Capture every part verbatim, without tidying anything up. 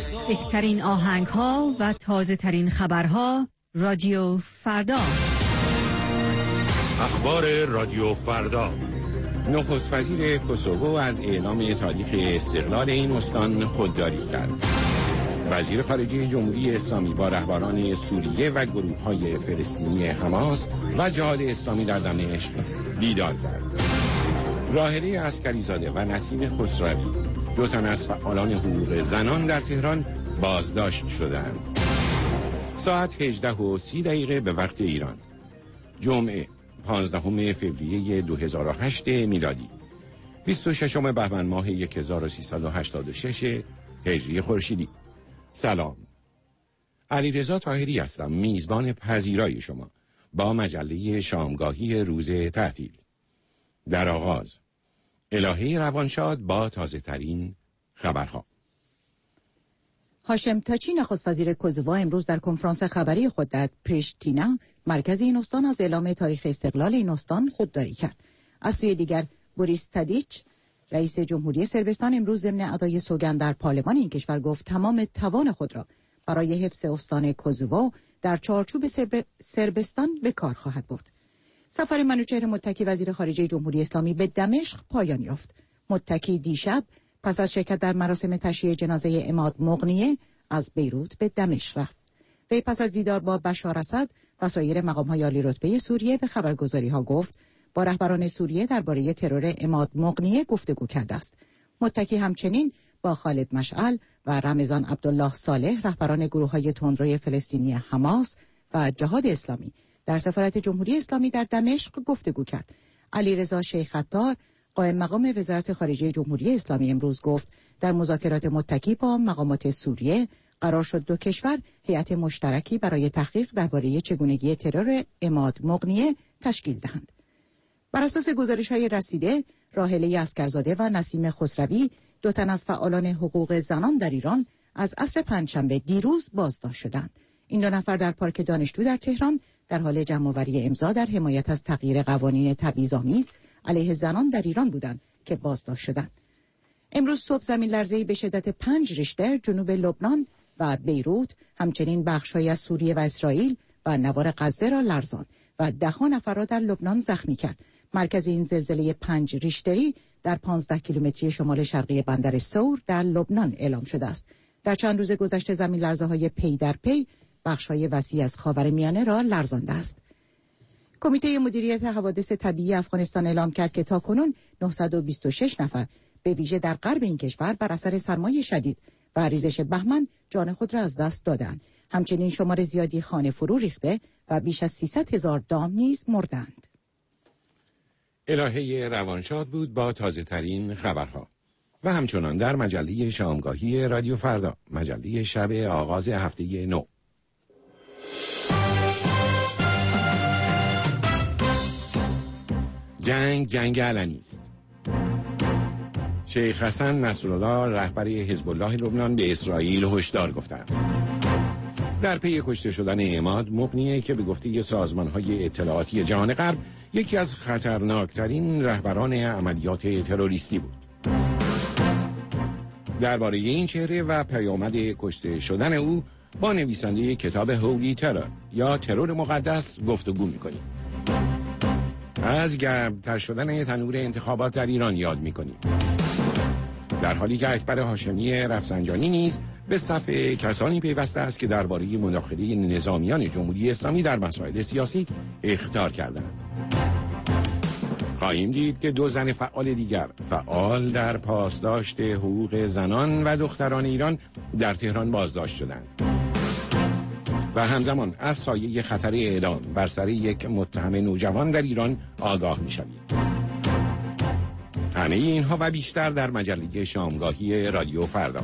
بهترین آهنگ ها و تازه ترین خبرها رادیو فردا. اخبار رادیو فردا. نخست وزیر کوسوو از اعلام تاریخ استقلال این استان خودداری کرد. وزیر خارجه جمهوری اسلامی با رهبران سوریه و گروه‌های فلسطینی حماس و جهاد اسلامی در دمشق دیدار کرد. راحله عسکریزاده و نسیم خسروی، دو تن از فعالان حقوق زنان در تهران بازداشت شدند. ساعت هجده و سی دقیقه به وقت ایران، جمعه پانزدهم فوریه دو هزار و هشت میلادی، بیست و ششم بهمن ماه هزار و سیصد و هشتاد و شش هجری خورشیدی. سلام، علیرضا طاهری هستم، میزبان پذیرای شما با مجله شامگاهی روز تعطیل. در آغاز الهه روانشاد با تازه ترین خبرها. هاشم تاچی نخست وزیر کوزوو امروز در کنفرانس خبری خود در پریشتینا مرکز این استان از اعلام تاریخ استقلال این استان خودداری کرد. از سوی دیگر بوریس تادیچ رئیس جمهوری صربستان امروز ضمن ادای سوگند در پارلمان این کشور گفت تمام توان خود را برای حفظ استان کوزوو در چارچوب صربستان به کار خواهد برد. سفر منوچهر متکی وزیر خارجه جمهوری اسلامی به دمشق پایان یافت. متکی دیشب پس از شرکت در مراسم تشییع جنازه عماد مغنیه از بیروت به دمشق رفت. وی پس از دیدار با بشار اسد و سایر مقام‌های عالی رتبه سوریه به خبرگزاری‌ها گفت با رهبران سوریه درباره ترور عماد مغنیه گفتگو کرده است. متکی همچنین با خالد مشعل و رمضان عبدالله صالح رهبران گروه‌های تندروی فلسطینی حماس و جهاد اسلامی در سفارت جمهوری اسلامی در دمشق گفتگو کرد. علیرضا شیخ عطار قائم مقام وزارت خارجه جمهوری اسلامی امروز گفت در مذاکرات متکی با مقامات سوریه قرار شد دو کشور هیئت مشترکی برای تحقیق درباره چگونگی ترور عماد مغنیه تشکیل دهند. بر اساس گزارش‌های رسیده، راحله عسکرزاده و نسیم خسروی، دو تن از فعالان حقوق زنان در ایران، از عصر پنجشنبه دیروز بازداشت شدند. این دو نفر در پارک دانشجو در تهران در حال جمع‌آوری امضا در حمایت از تغییر قوانین تبعیض‌آمیز علیه زنان در ایران بودند که بازداشت شدند. امروز صبح زمین لرزه‌ای به شدت پنج ریشتر جنوب لبنان و بیروت، همچنین بخش‌هایی از سوریه و اسرائیل و نوار غزه را لرزاند و ده‌ها نفر را در لبنان زخمی کرد. مرکز این زلزله پنج ریشتری در پانزده کیلومتری شمال شرقی بندر سور در لبنان اعلام شده است. در چند روز گذشته زمین لرزه‌های پی در پی بخش‌های وسیع از خاورمیانه را لرزانده است. کمیته مدیریت حوادث طبیعی افغانستان اعلام کرد که تاکنون نهصد و بیست و شش نفر به ویژه در غرب این کشور بر اثر سرمای شدید و ریزش بهمن جان خود را از دست دادند. همچنین شمار زیادی خانه فرو ریخته و بیش از سیصد هزار دام نیز مردند. الهه روانشاد بود با تازه ترین خبرها. و همچنان در مجله شامگاهی رادیو فردا، مجله شب آغاز هفته نو. جنگ جنگ علنی است. شیخ حسن نصرالله رهبر حزب الله لبنان به اسرائیل هشدار گفته است. در پی کشته شدن عماد مغنیه که به گفته سازمان‌های اطلاعاتی جهان غرب یکی از خطرناکترین رهبران عملیات تروریستی بود. درباره این چهره و پیامد کشته شدن او با نویسنده کتاب هولی ترور یا ترور مقدس گفتگو می‌کنیم. از گرمتر شدن تنور انتخابات در ایران یاد می‌کنیم، در حالی که اکبر هاشمی رفسنجانی نیز به صف کسانی پیوسته است که درباره مداخله نظامیان جمهوری اسلامی در مسائل سیاسی اخطار کردند. خواهیم دید که دو زن فعال دیگر فعال در پاسداشت حقوق زنان و دختران ایران در تهران بازداشت شدند و همزمان از سایه خطر اعدام بر سر یک متهم نوجوان در ایران آگاه می‌شویم. همه اینها و بیشتر در مجله شامگاهی رادیو فردا.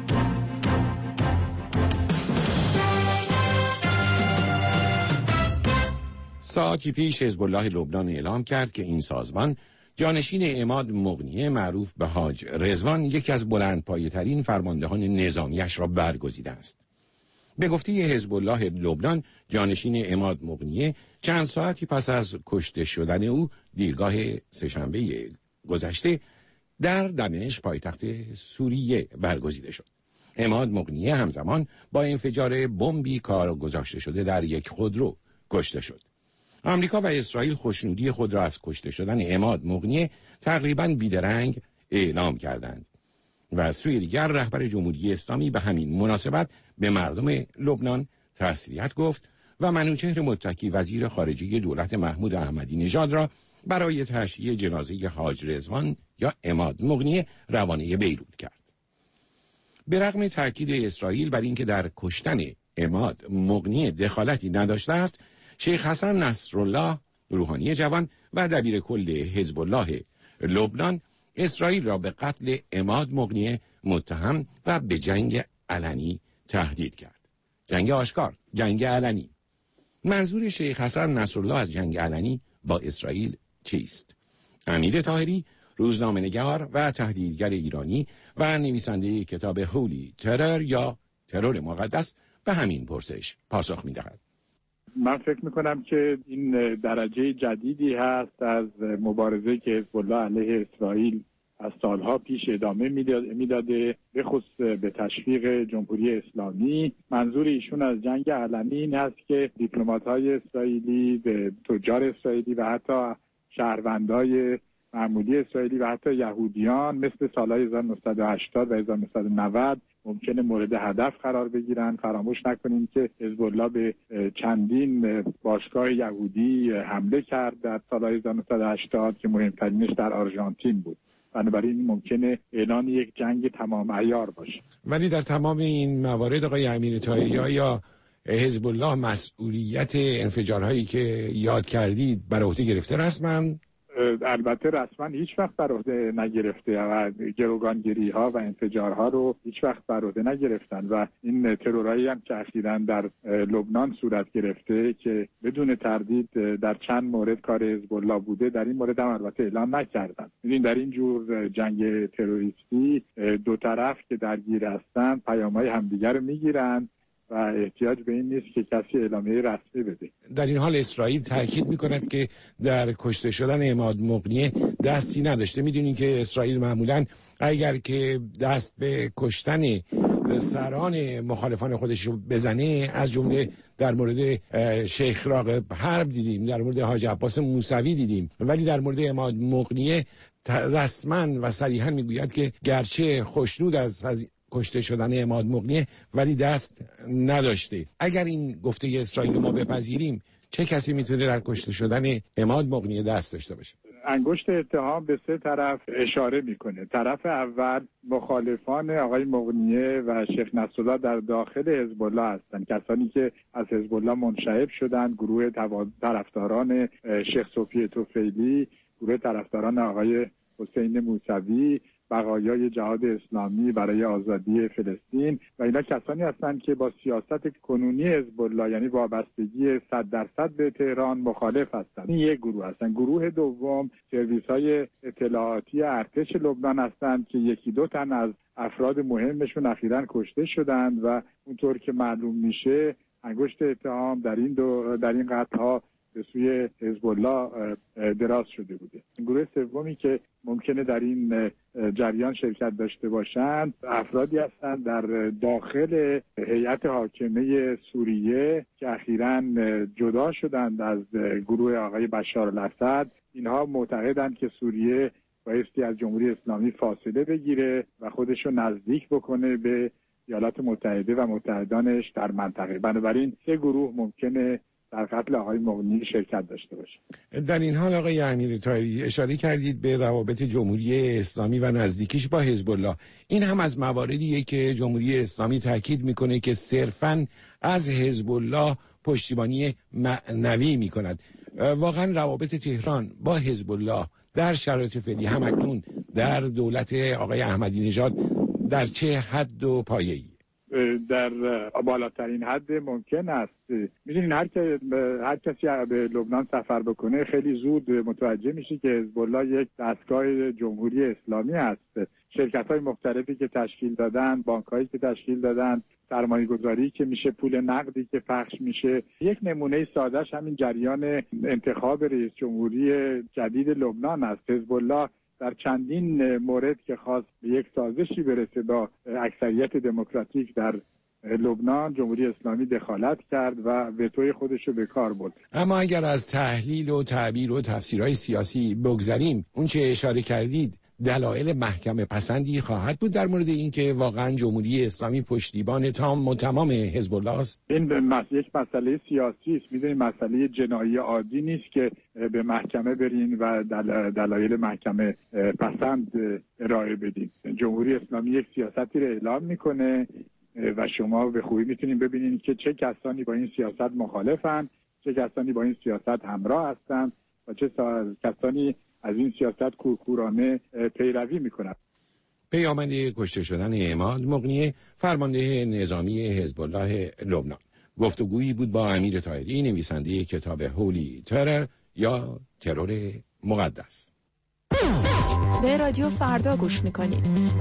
ساعتی پیش حزب الله لبنان اعلام کرد که این سازمان جانشین عماد مغنیه معروف به حاج رضوان، یکی از بلندپایه‌ترین فرماندهان نظامیش را برگزیده است. به گفته حزب الله لبنان، جانشین عماد مغنیه چند ساعتی پس از کشته شدن او دیرگاه سه‌شنبه گذشته در دمشق پایتخت سوریه برگزیده شد. عماد مغنیه همزمان با انفجار بمبی کار گذاشته شده در یک خودرو کشته شد. آمریکا و اسرائیل خوشنودی خود را از کشته شدن عماد مغنیه تقریباً بیدرنگ اعلام کردند و از سوی دیگر رهبر جمهوری اسلامی به همین مناسبت به مردم لبنان تسلیت گفت و منوچهر متکی وزیر خارجه دولت محمود احمدی نژاد را برای تشییع جنازه حاج رضوان یا عماد مغنیه روانه بیروت کرد. به رغم تاکید اسرائیل بر اینکه در کشتن عماد مغنیه دخالتی نداشته است، شیخ حسن نصرالله روحانی جوان و دبیر کل حزب الله لبنان اسرائیل را به قتل عماد مغنیه متهم و به جنگ علنی تهدید کرد. جنگ آشکار، جنگ علنی. منظور شیخ حسن نصرالله از جنگ علنی با اسرائیل چیست؟ امیر طاهری، روزنامه‌نگار و تحلیلگر ایرانی و نویسنده کتاب هولی ترور یا ترور مقدس، به همین پرسش پاسخ می‌دهد. من فکر میکنم که این درجه جدیدی هست از مبارزه که حزب الله علیه اسرائیل از سالها پیش ادامه میداده، به خصوص به تشویق جمهوری اسلامی. منظور ایشون از جنگ علنی این هست که دیپلمات‌های اسرائیلی، به تجار اسرائیلی و حتی شهروندای معمولی اسرائیلی و حتی یهودیان مثل سالهای هزار و نهصد و هشتاد و هزار و نهصد و نود ممکنه مورد هدف قرار بگیرن. فراموش نکنیم که حزب الله به چندین باشگاه یهودی حمله کرد در سالهای هزار و نهصد و هشتاد که مهمترینش در آرژانتین بود. بنابراین ممکنه اعلان یک جنگ تمام عیار باشه. ولی در تمام این موارد آقای امیر طاهری یا حزب الله مسئولیت انفجارهایی که یاد کردید بر عهده گرفته رسما؟ البته رسما هیچ وقت بر عهده نگرفته و گروگانگیری ها و انفجارها رو هیچ وقت بر عهده نگرفتن و این ترورایی هم که اخیراً در لبنان صورت گرفته که بدون تردید در چند مورد کار حزب الله بوده، در این مورد هم البته اعلام نکردن. ببین در این جور جنگ تروریستی دو طرف که درگیر هستن پیام‌های همدیگر رو میگیرن و احتیاج به این نیست که کسی اعلامیه رسمی بده. در این حال اسرائیل تاکید میکند که در کشته شدن عماد مغنیه دستی نداشته. میدونین که اسرائیل معمولا اگر که دست به کشتن سران مخالفان خودش رو بزنه، از جمله در مورد شیخ راغب حرب دیدیم، در مورد حاج عباس موسوی دیدیم، ولی در مورد عماد مغنیه رسما و صریحا میگوید که گرچه خوشنود از, از کشته شدن عماد مغنیه ولی دست نداشته. اگر این گفته اسرائیل ما بپذیریم، چه کسی میتونه در کشته شدن عماد مغنیه دست داشته باشه؟ انگشت اتهام به سه طرف اشاره میکنه. طرف اول مخالفان آقای مغنیه و شیخ نصرالله در داخل حزب الله هستند، کسانی که از حزب الله منشعب شدند، گروه طرفداران شیخ صوفی طفیلی، گروه طرفداران آقای حسین موسوی، بقایای جهاد اسلامی برای آزادی فلسطین و اینا کسانی هستند که با سیاست کنونی حزب الله یعنی وابستگی صد درصد به تهران مخالف هستند. این یک گروه هستند. گروه دوم سرویس‌های اطلاعاتی ارتش لبنان هستند که یکی دو تن از افراد مهمشون اخیراً کشته شدند و اونطور که معلوم میشه انگشت اتهام در این دو در این قطع‌ها به سوی حزب الله دراز شده بوده. گروه سومی که ممکنه در این جریان شرکت داشته باشند افرادی هستند در داخل هیئت حاکمه سوریه که اخیراً جدا شدند از گروه آقای بشار الاسد. اینها معتقدند که سوریه بایستی از جمهوری اسلامی فاصله بگیره و خودشو نزدیک بکنه به ایالات متحده و متحدانش در منطقه. بنابراین سه گروه ممکنه در قتل آقای مغنی شرکت داشته باشه. در این حال آقای امیر طاهری اشاره کردید به روابط جمهوری اسلامی و نزدیکیش با حزب الله. این هم از مواردیه که جمهوری اسلامی تاکید میکنه که صرفاً از حزب الله پشتیبانی معنوی میکند. واقعا روابط تهران با حزب الله در شرایط فعلی همکنون در دولت آقای احمدی نژاد در چه حد و پایه‌ای؟ در بالاترین حد ممکن است. میدونین هر که هر کسی به لبنان سفر بکنه خیلی زود متوجه میشه که حزب الله یک دستگاه جمهوری اسلامی است. شرکت‌های مختلفی که تشکیل دادن، بانک‌هایی که تشکیل دادن، سرمایه‌گذاری که میشه، پول نقدی که پخش میشه. یک نمونه سادهش همین جریان انتخاب رئیس جمهوری جدید لبنان است. حزب الله در چندین مورد که خواست به یک سازشی برسه با اکثریت دموکراتیک در لبنان، جمهوری اسلامی دخالت کرد و وتوی خودش رو به کار برد. اما اگر از تحلیل و تعبیر و تفسیرهای سیاسی بگذریم، اون چه اشاره کردید دلایل محکم پسندی خواهد بود در مورد اینکه واقعا جمهوری اسلامی پشتیبان تام و تمام حزب الله است؟ این به یک مسئله سیاسی است. میدونید مسئله جنایی عادی نیست که به محکمه برین و دل... دلایل محکمه پسند ارائه بدین. جمهوری اسلامی یک سیاستی رو اعلام میکنه و شما به خوبی میتونید ببینید که چه کسانی با این سیاست مخالفن، چه کسانی با این سیاست همراه هستند و چه کسانی از این سیاست کورکورانه پیروی میکنند. پیامد کشته شدن عماد مغنیه، فرمانده نظامی حزب الله لبنان، گفتگویی بود با امیر طاهری، نویسنده کتاب هولی ترور یا ترور مقدس. به رادیو فردا گوش میکنید.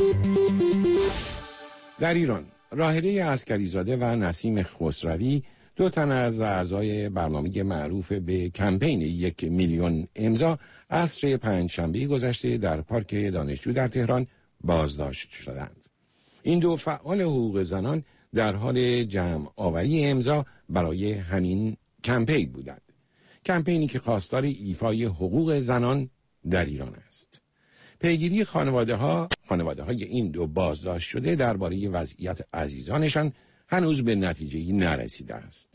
در ایران راحله عسکریزاده و نسیم خسروی، دو تن از اعضای برنامه معروف به کمپین یک میلیون امضا، عصر پنجشنبه گذشته در پارک دانشجو در تهران بازداشت شدند. این دو فعال حقوق زنان در حال جمع آوری امضا برای همین کمپین بودند. کمپینی که خواستار ایفای حقوق زنان در ایران است. پیگیری خانواده ها خانواده های این دو بازداشت شده درباره وضعیت عزیزانشان هنوز به نتیجه‌ای نرسیده است.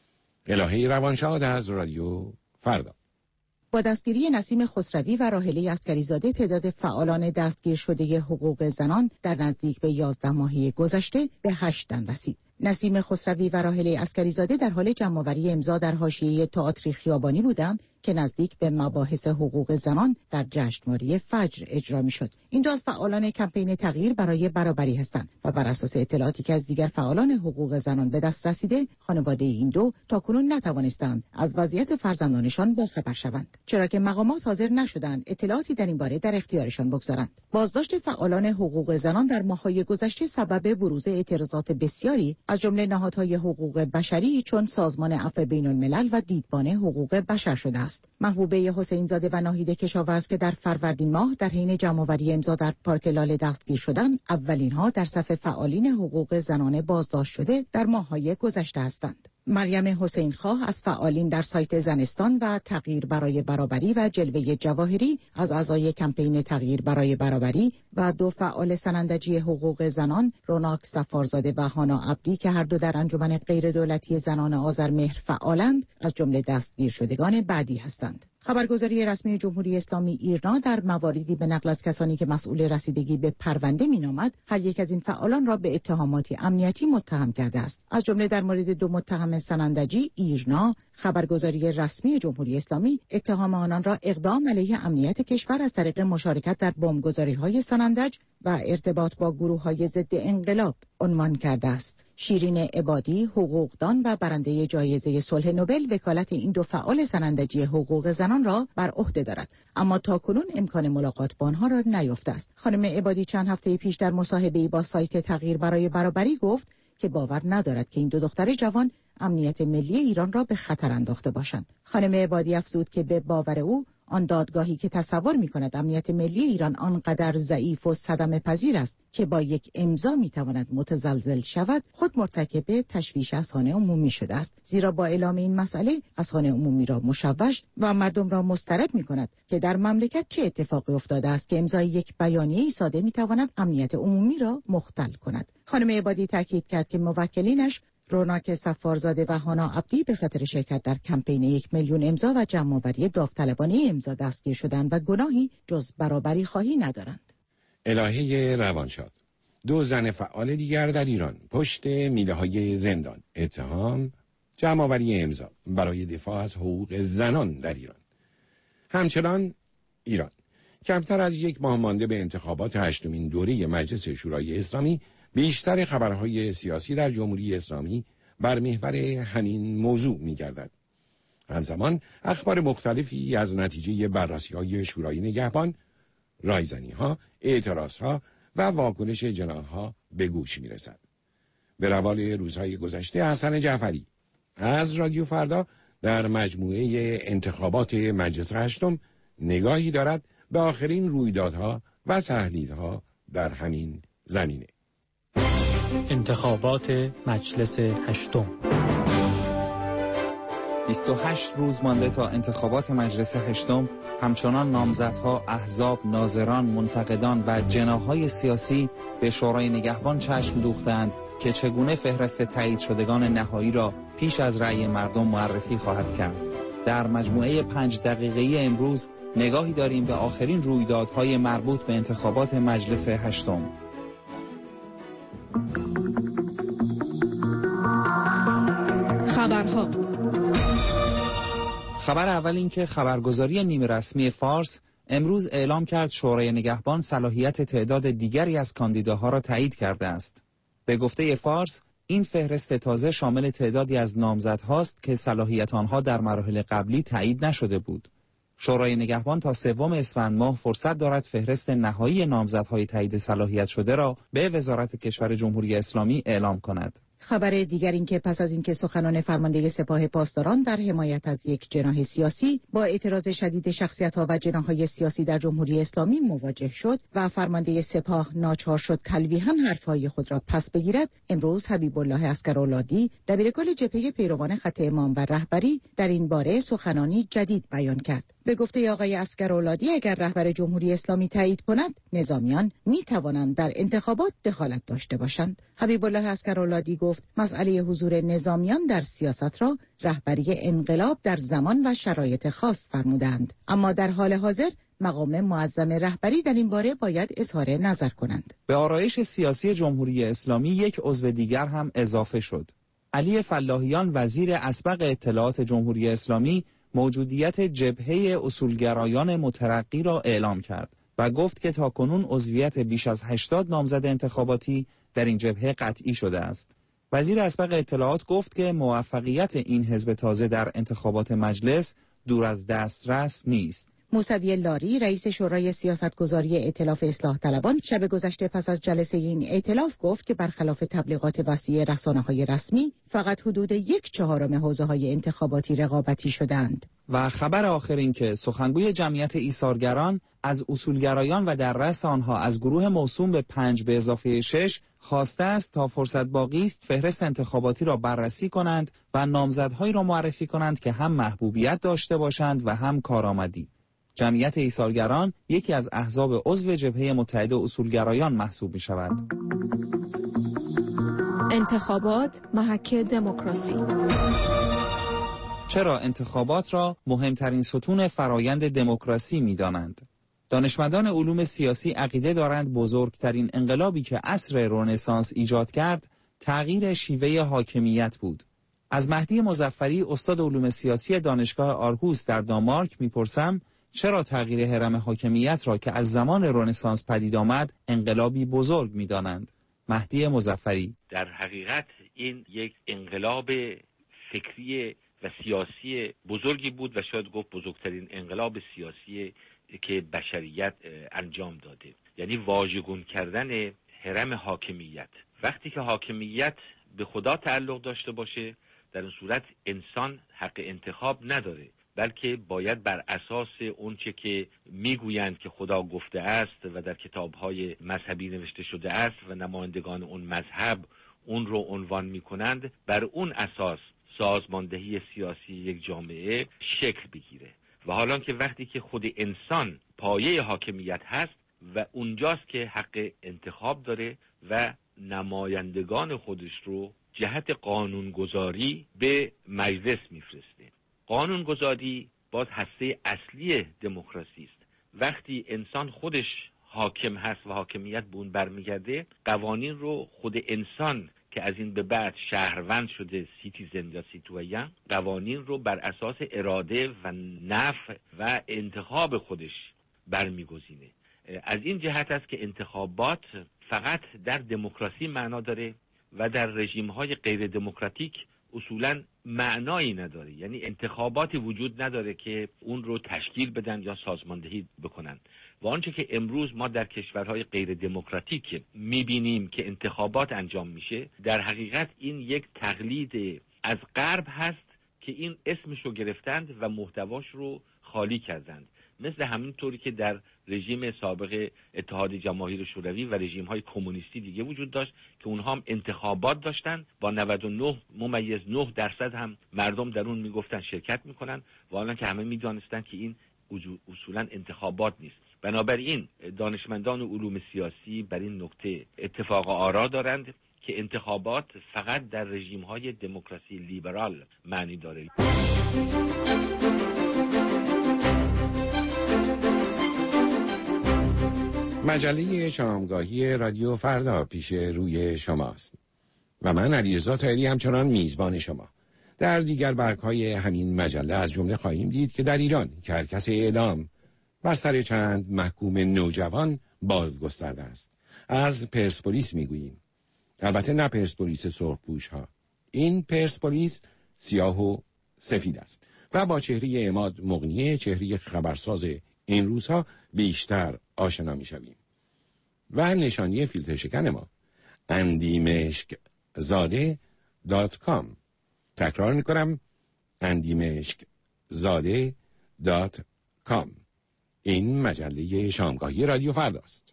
الهه روانشاد از رادیو فردا. با دستگیری نسیم خسروی و راحله عسکریزاده، تعداد فعالان دستگیر شده حقوق زنان در نزدیک به یازده ماهه گذشته به هشت تن رسید. نسیم خسروی و راحله عسکریزاده در حال جمع‌آوری امضا در حاشیه تئاتر خیابانی بودند که نزدیک به مباحث حقوق زنان در جشنواره فجر اجرا می‌شد. این دو از فعالان کمپین تغییر برای برابری هستند و بر اساس اطلاعاتی که از دیگر فعالان حقوق زنان به دست رسیده، خانواده این دو تاکنون نتوانستند از وضعیت فرزندانشان باخبر شوند، چرا که مقامات حاضر نشدند اطلاعاتی در این باره در اختیارشان بگذارند. بازداشت فعالان حقوق زنان در ماه‌های گذشته سبب بروز اعتراضات بسیاری از جمله نهادهای حقوق بشری چون سازمان عفو بین‌الملل و دیدبان حقوق بشر شده است. محبوبه حسین زاده و ناهید کشاورز که در فروردین ماه در حین جمع‌آوری امضا در پارک لاله دستگیر شدند، اولین ها در صف فعالین حقوق زنان بازداشت شده در ماه‌های گذشته هستند. مریم حسین خواه از فعالین در سایت زنستان و تغییر برای برابری و جلوه جواهری از اعضای کمپین تغییر برای برابری و دو فعال سنندجی حقوق زنان روناک سفارزاده و هانا عبدی که هر دو در انجمن غیر دولتی زنان آذرمهر فعالند از جمله دستگیر شدگان بعدی هستند. خبرگزاری رسمی جمهوری اسلامی ایرنا در مواردی به نقل از کسانی که مسئول رسیدگی به پرونده مینامد، هر یک از این فعالان را به اتهامات امنیتی متهم کرده است. از جمله در مورد دو متهم سنندجی، ایرنا خبرگزاری رسمی جمهوری اسلامی اتهام آنان را اقدام علیه امنیت کشور از طریق مشارکت در بمبگذاری‌های سنندج و ارتباط با گروه‌های ضد انقلاب عنوان کرده است. شیرین عبادی، حقوقدان و برنده جایزه صلح نوبل، وکالت این دو فعال سنندجی حقوق زنان را بر عهده دارد، اما تاکنون امکان ملاقات با آنها را نیافته است. خانم عبادی چند هفته پیش در مصاحبه‌ای با سایت تغییر برای برابری گفت که باور ندارد که این دو دختر جوان امنیت ملی ایران را به خطر انداخته باشند. خانم عبادی افزود که به باور او آن دادگاهی که تصور می‌کند امنیت ملی ایران آنقدر ضعیف و صدمه پذیر است که با یک امضا می‌تواند متزلزل شود، خود مرتکب تشویش اذهان عمومی شده است، زیرا با اعلام این مسئله اذهان عمومی را مشوش و مردم را مضطرب می‌کند که در مملکت چه اتفاقی افتاده است که امضای یک بیانیه ساده می‌تواند امنیت عمومی را مختل کند. خانم عبادی تاکید کرد که موکلینش روناک سفارزاده و هانا عبدی به خاطر شرکت در کمپین یک میلیون امضا و جمع‌آوری داوطلبانه امضا دستگیر شدند و گناهی جز برابری خواهی ندارند. الهه روانشاد. دو زن فعال دیگر در ایران پشت میله‌های زندان، اتهام جمع‌آوری امضا برای دفاع از حقوق زنان در ایران. همچنان ایران کمتر از یک ماه مانده به انتخابات هشتمین دوره مجلس شورای اسلامی، بیشتر خبرهای سیاسی در جمهوری اسلامی بر محور همین موضوع می‌گردد. همزمان اخبار مختلفی از نتیجه بررسی‌های شورای نگهبان، رایزنی‌ها، اعتراض‌ها و واکنش جناح‌ها به گوش می‌رسد. به روال روزهای گذشته حسن جعفری از رادیو فردا در مجموعه انتخابات مجلس هشتم نگاهی دارد به آخرین رویدادها و تحلیل‌ها در همین زمینه. انتخابات مجلس هشتم. بیست و هشت روز مانده تا انتخابات مجلس هشتم، همچنان نامزدها، احزاب، ناظران، منتقدان و جناح‌های سیاسی به شورای نگهبان چشم دوختند که چگونه فهرست تایید شدگان نهایی را پیش از رأی مردم معرفی خواهد کرد. در مجموعه پنج دقیقه‌ای امروز نگاهی داریم به آخرین رویدادهای مربوط به انتخابات مجلس هشتم. خبرها. خبر اول این که خبرگزاری نیمه رسمی فارس امروز اعلام کرد شورای نگهبان صلاحیت تعداد دیگری از کاندیداها را تایید کرده است. به گفته فارس، این فهرست تازه شامل تعدادی از نامزدهاست که صلاحیت آنها در مراحل قبلی تایید نشده بود. شورای نگهبان تا سوم اسفند ماه فرصت دارد فهرست نهایی نامزدهای تایید صلاحیت شده را به وزارت کشور جمهوری اسلامی اعلام کند. خبر دیگر این که پس از اینکه سخنان فرمانده سپاه پاسداران در حمایت از یک جناح سیاسی با اعتراض شدید شخصیت‌ها و جناح‌های سیاسی در جمهوری اسلامی مواجه شد و فرمانده سپاه ناچار شد تلویحاً حرف‌های خود را پس بگیرد، امروز حبیب الله عسگرالعادی دبیرکل جبهه پیروان خط امام و رهبری در این باره سخنانی جدید بیان کرد. به گفته آقای عسگرالعادی، اگر رهبر جمهوری اسلامی تایید کند، نظامیان می توانند در انتخابات دخالت داشته باشند. حبیب الله عسگرالعادی گفت مسئله حضور نظامیان در سیاست را رهبری انقلاب در زمان و شرایط خاص فرمودند، اما در حال حاضر مقام معظم رهبری در این باره باید اظهار نظر کنند. به آرایش سیاسی جمهوری اسلامی یک عضو دیگر هم اضافه شد. علی فلاحیان وزیر اسبق اطلاعات جمهوری اسلامی موجودیت جبهه اصولگرایان مترقی را اعلام کرد و گفت که تاکنون عضویت بیش از هشتاد نامزد انتخاباتی در این جبهه قطعی شده است. وزیر اسبق اطلاعات گفت که موفقیت این حزب تازه در انتخابات مجلس دور از دسترس نیست. موسوی لاری رئیس شورای سیاستگذاری ائتلاف اصلاح طلبان شب گذشته پس از جلسه این ائتلاف گفت که برخلاف تبلیغات وسیع رسانه‌های رسمی فقط حدود یک چهارم حوزه‌های انتخاباتی رقابتی شدند. و خبر آخر این که سخنگوی جمعیت ایثارگران از اصولگرایان و در رأس آنها از گروه موسوم به پنج به اضافه شش خواسته است تا فرصت باقی است فهرست انتخاباتی را بررسی کنند و نامزدهایی را معرفی کنند که هم محبوبیت داشته باشند و هم کارآمدی. جمعیت ایثارگران یکی از احزاب عضو جبهه متحد اصولگرایان محسوب می شود. انتخابات محک دموکراسی. چرا انتخابات را مهمترین ستون فرایند دموکراسی می دانند؟ دانشمندان علوم سیاسی عقیده دارند بزرگترین انقلابی که عصر رنسانس ایجاد کرد تغییر شیوه حاکمیت بود. از مهدی مظفری استاد علوم سیاسی دانشگاه آرهوس در دانمارک میپرسم چرا تغییر هرم حاکمیت را که از زمان رنسانس پدید آمد انقلابی بزرگ می‌دانند؟ مهدی مظفری: در حقیقت این یک انقلاب فکری و سیاسی بزرگی بود و شاید گفت بزرگترین انقلاب سیاسی که بشریت انجام داده، یعنی واژگون کردن هرم حاکمیت. وقتی که حاکمیت به خدا تعلق داشته باشه، در این صورت انسان حق انتخاب نداره، بلکه باید بر اساس اونچه که میگویند که خدا گفته است و در کتاب‌های مذهبی نوشته شده است و نمایندگان اون مذهب اون رو عنوان میکنند، بر اون اساس سازماندهی سیاسی یک جامعه شکل بگیره. و حالا که وقتی که خود انسان پایه حاکمیت هست و اونجاست که حق انتخاب داره و نمایندگان خودش رو جهت قانونگذاری به مجلس میفرسته. قانونگذاری باز هسته اصلی دموکراسی است. وقتی انسان خودش حاکم هست و حاکمیت به اون برمیگرده، قوانین رو خود انسان که از این به بعد شهروند شده، سیتیزن یا سیتوین، قوانین رو بر اساس اراده و نفع و انتخاب خودش برمیگزینه. از این جهت است که انتخابات فقط در دموکراسی معنا داره و در رژیم‌های غیر دموکراتیک اصولاً معنایی نداره. یعنی انتخاباتی وجود نداره که اون رو تشکیل بدن یا سازماندهی بکنن. و آنچه که امروز ما در کشورهای غیر دموکراتیک میبینیم که انتخابات انجام میشه، در حقیقت این یک تقلید از غرب هست که این اسمش رو گرفتند و محتواش رو خالی کردند. مثل همین طوری که در رژیم سابق اتحاد جماهیر شوروی و رژیم های کمونیستی دیگه وجود داشت که اونها هم انتخابات داشتن، با نود و نه ممیز نه درصد هم مردم در اون میگفتن شرکت میکنن، و حالا که همه میدانستن که این اصولا انتخابات نیست. بنابراین دانشمندان علوم سیاسی بر این نکته اتفاق آرا دارند که انتخابات فقط در رژیم‌های دموکراسی لیبرال معنی داره. مجله شامگاهی رادیو فردا پیش روی شماست و من علیرضا طاهری همچنان میزبان شما. در دیگر برگ‌های همین مجله از جمله خواهیم دید که در ایران کرکس اعدام بر سر چند محکوم نوجوان باد گسترده است. از پرسپولیس میگوییم، البته نه پرسپولیس سرخپوش ها، این پرسپولیس سیاه و سفید است و با چهره عماد مغنیه، چهره خبرساز این روزها بیشتر آشنا میشویم. و نشانی فیلتر شکن ما اندیمشک زاده دات کام. تکرار میکنم، اندیمشک زاده دات کام. این مجله شامگاهی رادیو فرداست.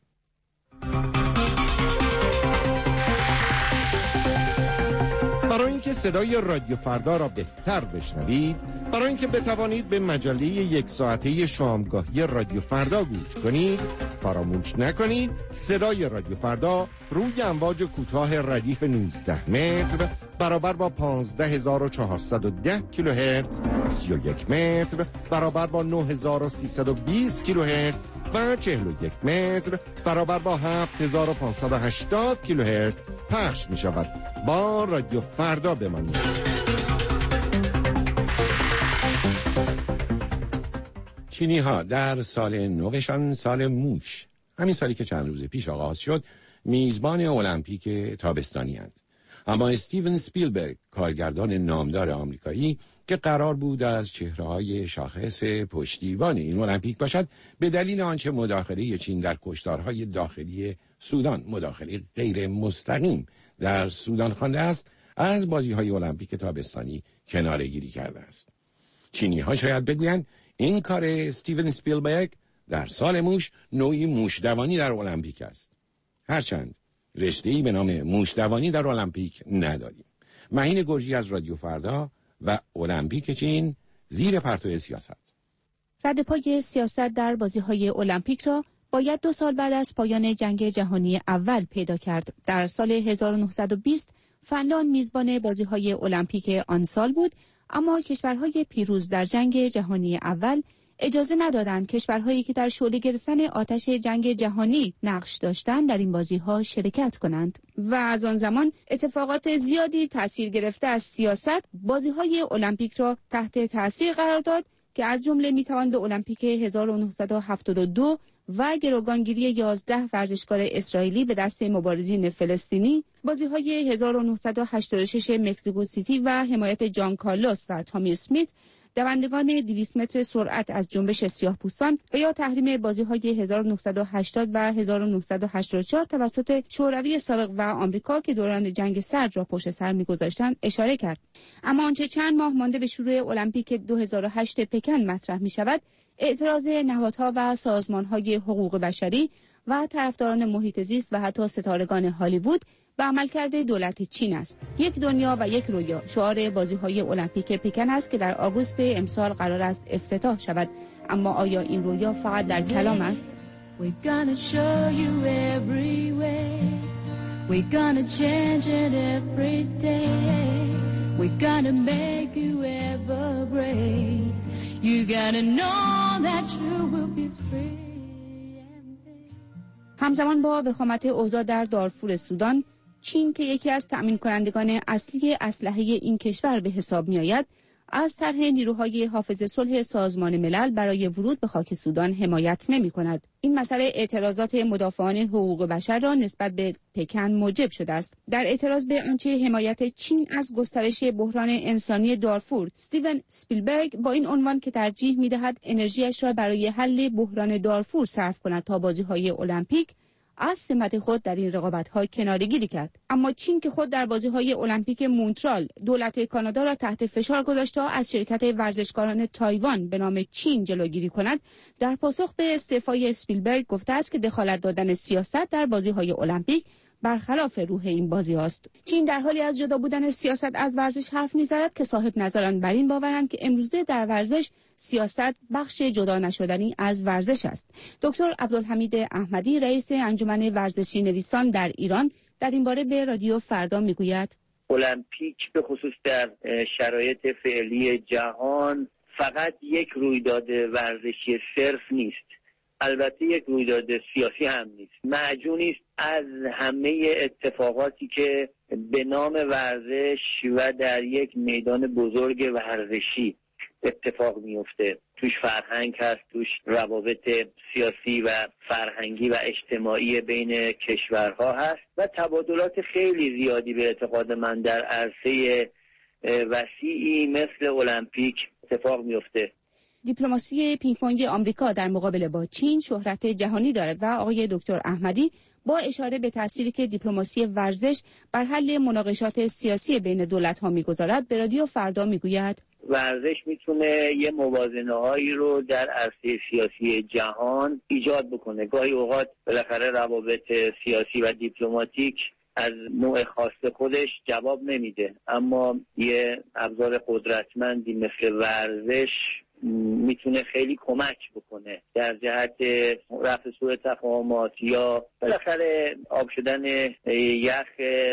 برای اینکه صدای رادیو فردا را بهتر بشنوید، برای اینکه بتوانید به مجله یک ساعته شامگاهی رادیو فردا گوش کنید، فراموش نکنید صدای رادیو فردا روی امواج کوتاه ردیف نوزده متر برابر با پانزده هزار و چهارصد و ده کیلوهرتز، سی و یک متر برابر با نه هزار و سیصد و بیست کیلوهرتز و چهل و یک متر برابر با هفت هزار و پانصد و هشتاد کیلوهرتز پخش می شود. با رادیو فردا بمانید. چینی ها در سال نوشان، سال موش، همین سالی که چند روز پیش آغاز شد، میزبان المپیک تابستانی هستند. اما استیون سپیلبرگ، کارگردان نامدار آمریکایی که قرار بود از چهره‌های شاخص پشتیبان این المپیک باشد، به دلیل آنچه مداخله چین در کشتارهای داخلی سودان، مداخله غیر مستقیم در سودان خوانده است، از بازی‌های المپیک تابستانی کناره‌گیری کرده است. چینی‌ها شاید بگویند این کار استیون سپیلبرگ در سال موش نوعی موش‌دوانی در المپیک است. هرچند رشته‌ای به نام موش‌دوانی در المپیک نداریم. مهین گرجی از رادیو فردا و المپیک چین زیر پرتو سیاست. ردپای سیاست در بازی‌های المپیک را باید دو سال بعد از پایان جنگ جهانی اول پیدا کرد. در سال هزار و نهصد و بیست فنلاند میزبان بازی‌های المپیک آن سال بود، اما کشورهای پیروز در جنگ جهانی اول اجازه ندادند کشورهایی که در شعله گرفتن آتش جنگ جهانی نقش داشتند در این بازی‌ها شرکت کنند و از آن زمان اتفاقات زیادی تأثیر گرفته از سیاست بازی‌های المپیک را تحت تأثیر قرار داد که از جمله می‌توان به المپیک هزار و نهصد و هفتاد و دو و گروگانگیری یازده ورزشکار اسرائیلی به دست مبارزین فلسطینی، بازی‌های هزار و نهصد و هشتاد و شش مکزیکو سیتی و حمایت جان کارلوس و تامی اسمیت، دوندگان دویست متر سرعت از جنبش سیاه‌پوستان، و یا تحریم بازی‌های هزار و نهصد و هشتاد و هزار و نهصد و هشتاد و چهار توسط شوروی سابق و آمریکا که دوران جنگ سرد را پشت سر می‌گذاشتند اشاره کرد. اما آنچه چند ماه مانده به شروع المپیک دو هزار و هشت پکن مطرح می‌شود، اعتراض نهادها و سازمان‌های حقوق بشری و طرفداران محیط زیست و حتی ستارگان هالیوود و عملکرد دولت چین است. یک دنیا و یک رویا شعار بازی‌های المپیک پکن است که در آگوست امسال قرار است افتتاح شود. اما آیا این رویا فقط در کلام است؟ We're gonna show you every way. We're gonna change it every day. We're gonna make you ever brave. You gotta know that you will be free. همزمان با وخامت اوضاع در دارفور سودان، چین که یکی از تأمین کنندگان اصلی اسلحه این کشور به حساب می آید، از طرح نیروهای حافظ صلح سازمان ملل برای ورود به خاک سودان حمایت نمی کند. این مسئله اعتراضات مدافعان حقوق بشر را نسبت به پکن موجب شده است. در اعتراض به آنچه حمایت چین از گسترش بحران انسانی دارفور، استیون سپیلبرگ با این عنوان که ترجیح می دهد انرژیش را برای حل بحران دارفور صرف کند تا بازی‌های المپیک، از سمت خود در این رقابت‌ها کناره‌گیری کرد. اما چین که خود در بازی‌های المپیک مونترال دولت کانادا را تحت فشار گذاشت تا از شرکت ورزشکاران تایوان به نام چین جلوگیری کند، در پاسخ به استعفای اسپیلبرگ گفته است که دخالت دادن سیاست در بازی‌های المپیک برخلاف روح این بازی است. چین در حالی از جدا بودن سیاست از ورزش حرف می‌زند که صاحب نظران بر این باورند که امروزه در ورزش سیاست بخش جدا نشدنی از ورزش است. دکتر عبدالحمید احمدی رئیس انجمن ورزشی نویسان در ایران در این باره به رادیو فردا میگوید: المپیک به خصوص در شرایط فعلی جهان فقط یک رویداد ورزشی صرف نیست، البته یک رویداد سیاسی هم نیست. معجونی است از همه اتفاقاتی که به نام ورزش و در یک میدان بزرگ ورزشی اتفاق میفته. توش فرهنگ هست، توش روابط سیاسی و فرهنگی و اجتماعی بین کشورها هست و تبادلات خیلی زیادی به اعتقاد من در عرصه وسیعی مثل المپیک اتفاق میفته. دیپلماسی پینگ پونگ آمریکا در مقابله با چین شهرت جهانی دارد و آقای دکتر احمدی با اشاره به تأثیری که دیپلماسی ورزش بر حل مناقشات سیاسی بین دولت‌ها می‌گذارد به رادیو فردا میگوید: ورزش میتونه یه موازنه‌هایی رو در عرصه سیاسی جهان ایجاد بکنه. گاهی اوقات بالاخره روابط سیاسی و دیپلماتیک از نوع خاص خودش جواب نمیده، اما یه ابزار قدرتمندی مثل ورزش میتونه خیلی کمک بکنه در جهت رفع سوء تفاهمات یا بالاخره آب شدن یخ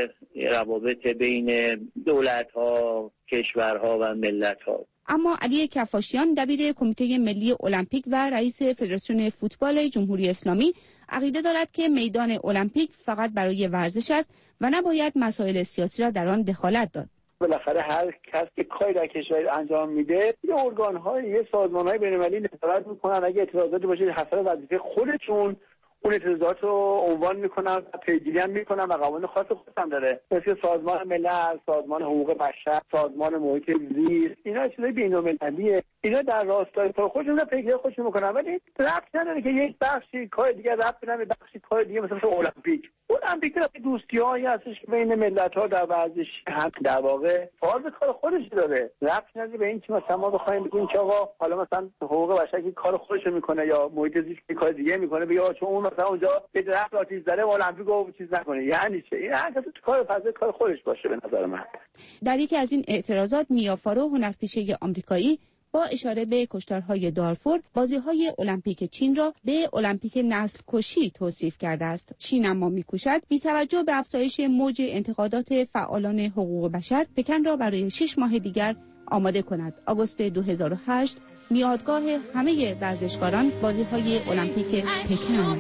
روابط بین دولت‌ها، کشورها و ملت‌ها. اما علی کفاشیان دبیر کمیته ملی المپیک و رئیس فدراسیون فوتبال جمهوری اسلامی عقیده دارد که میدان المپیک فقط برای ورزش است و نباید مسائل سیاسی را در آن دخالت داد. بالاخره هر کس که کاری در کشور انجام میده یه ارگان‌های یه سازمان‌های بین‌المللی نظارت میکنن، اگه اعتراضاتی باشه حسب وظیفه خودشون اون اعتراضات رو عنوان میکنن و پیگیری هم میکنن و قوانین خاص خودش هم داره، مثل سازمان ملل، سازمان حقوق بشر، سازمان محیط زیست. اینا چیزای بین‌المللیه، اینا در راستای خودشون پیگیری خودشون میکنن، ولی ربط نداره که یک بخشی کار دیگه ربط بدن به بخشی کار دیگه. مثلا المپیک المپیک دوستی‌هایی هستش که بین ملت‌ها در ورزش هم در واقع فرض کار خودش داره، ربط نداره به این که مثلا ما بخوایم بگیم که آقا حالا مثلا حقوق بشر که کار خودش میکنه یا محیط زیست که کار دیگه میکنه، یا چون اون مثلا اونجا به درخت آتیش زده المپیکو چیز نکنه، یعنی چه؟ این هر کسی تو کار فضای کار خودش باشه به نظر من. در یکی از این اعتراضات میافارو هنرپیشه آمریکایی با اشاره به کشتارهای دارفور بازی‌های المپیک چین را به المپیک نسل کشی توصیف کرده است. چین اما می‌کوشد بی توجه به افزایش موج انتقادات فعالان حقوق بشر پکن را برای شش ماه دیگر آماده کند. آگوست دو هزار و هشت میادگاه همه ورزشکاران بازی‌های المپیک پکن.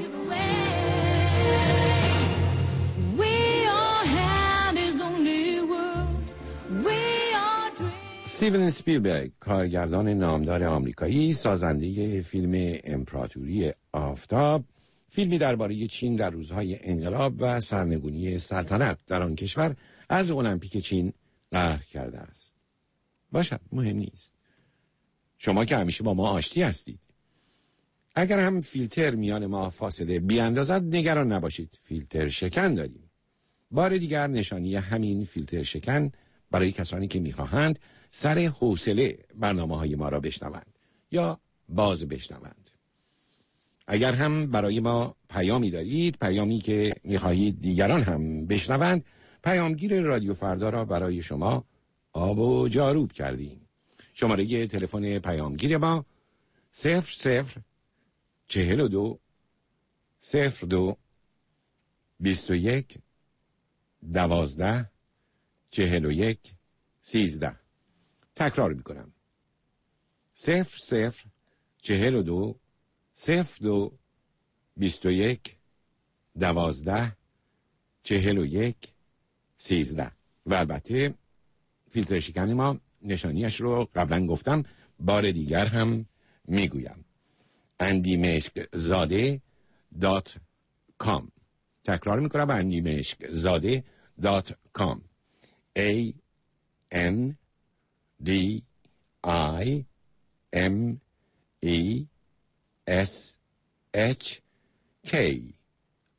استیون اسپیلبرگ، کارگردان نامدار آمریکایی، سازنده فیلم امپراتوری آفتاب، فیلمی درباره چین در روزهای انقلاب و سرنگونی سلطنت در آن کشور، از المپیک چین قهر کرده است. باشد، مهم نیست. شما که همیشه با ما آشتی هستید. اگر هم فیلتر میان ما فاصله بیاندازد نگران نباشید، فیلتر شکن داریم. بار دیگر نشانی همین فیلتر شکن برای کسانی که میخواهند سر حوصله برنامه های ما را بشنوند یا باز بشنوند. اگر هم برای ما پیامی دارید، پیامی که میخواهید دیگران هم بشنوند، پیامگیر رادیو فردا را برای شما آب و جاروب کردیم. شماره تلفن پیامگیر ما صفر صفر چهل و دو صفر دو بیست و یک دوازده چهل و یک سیزده. تکرار میکنم صفر صفر چهل و دو صفر دو بیست و یک دوازده چهل و یک سیزده. و البته فیلتر شکن ما نشانیش رو قبلا گفتم، بار دیگر هم میگویم، اندیمشکزاده دات کام. تکرار میکنم اندیمشکزاده دات کام. A N D I M E S H K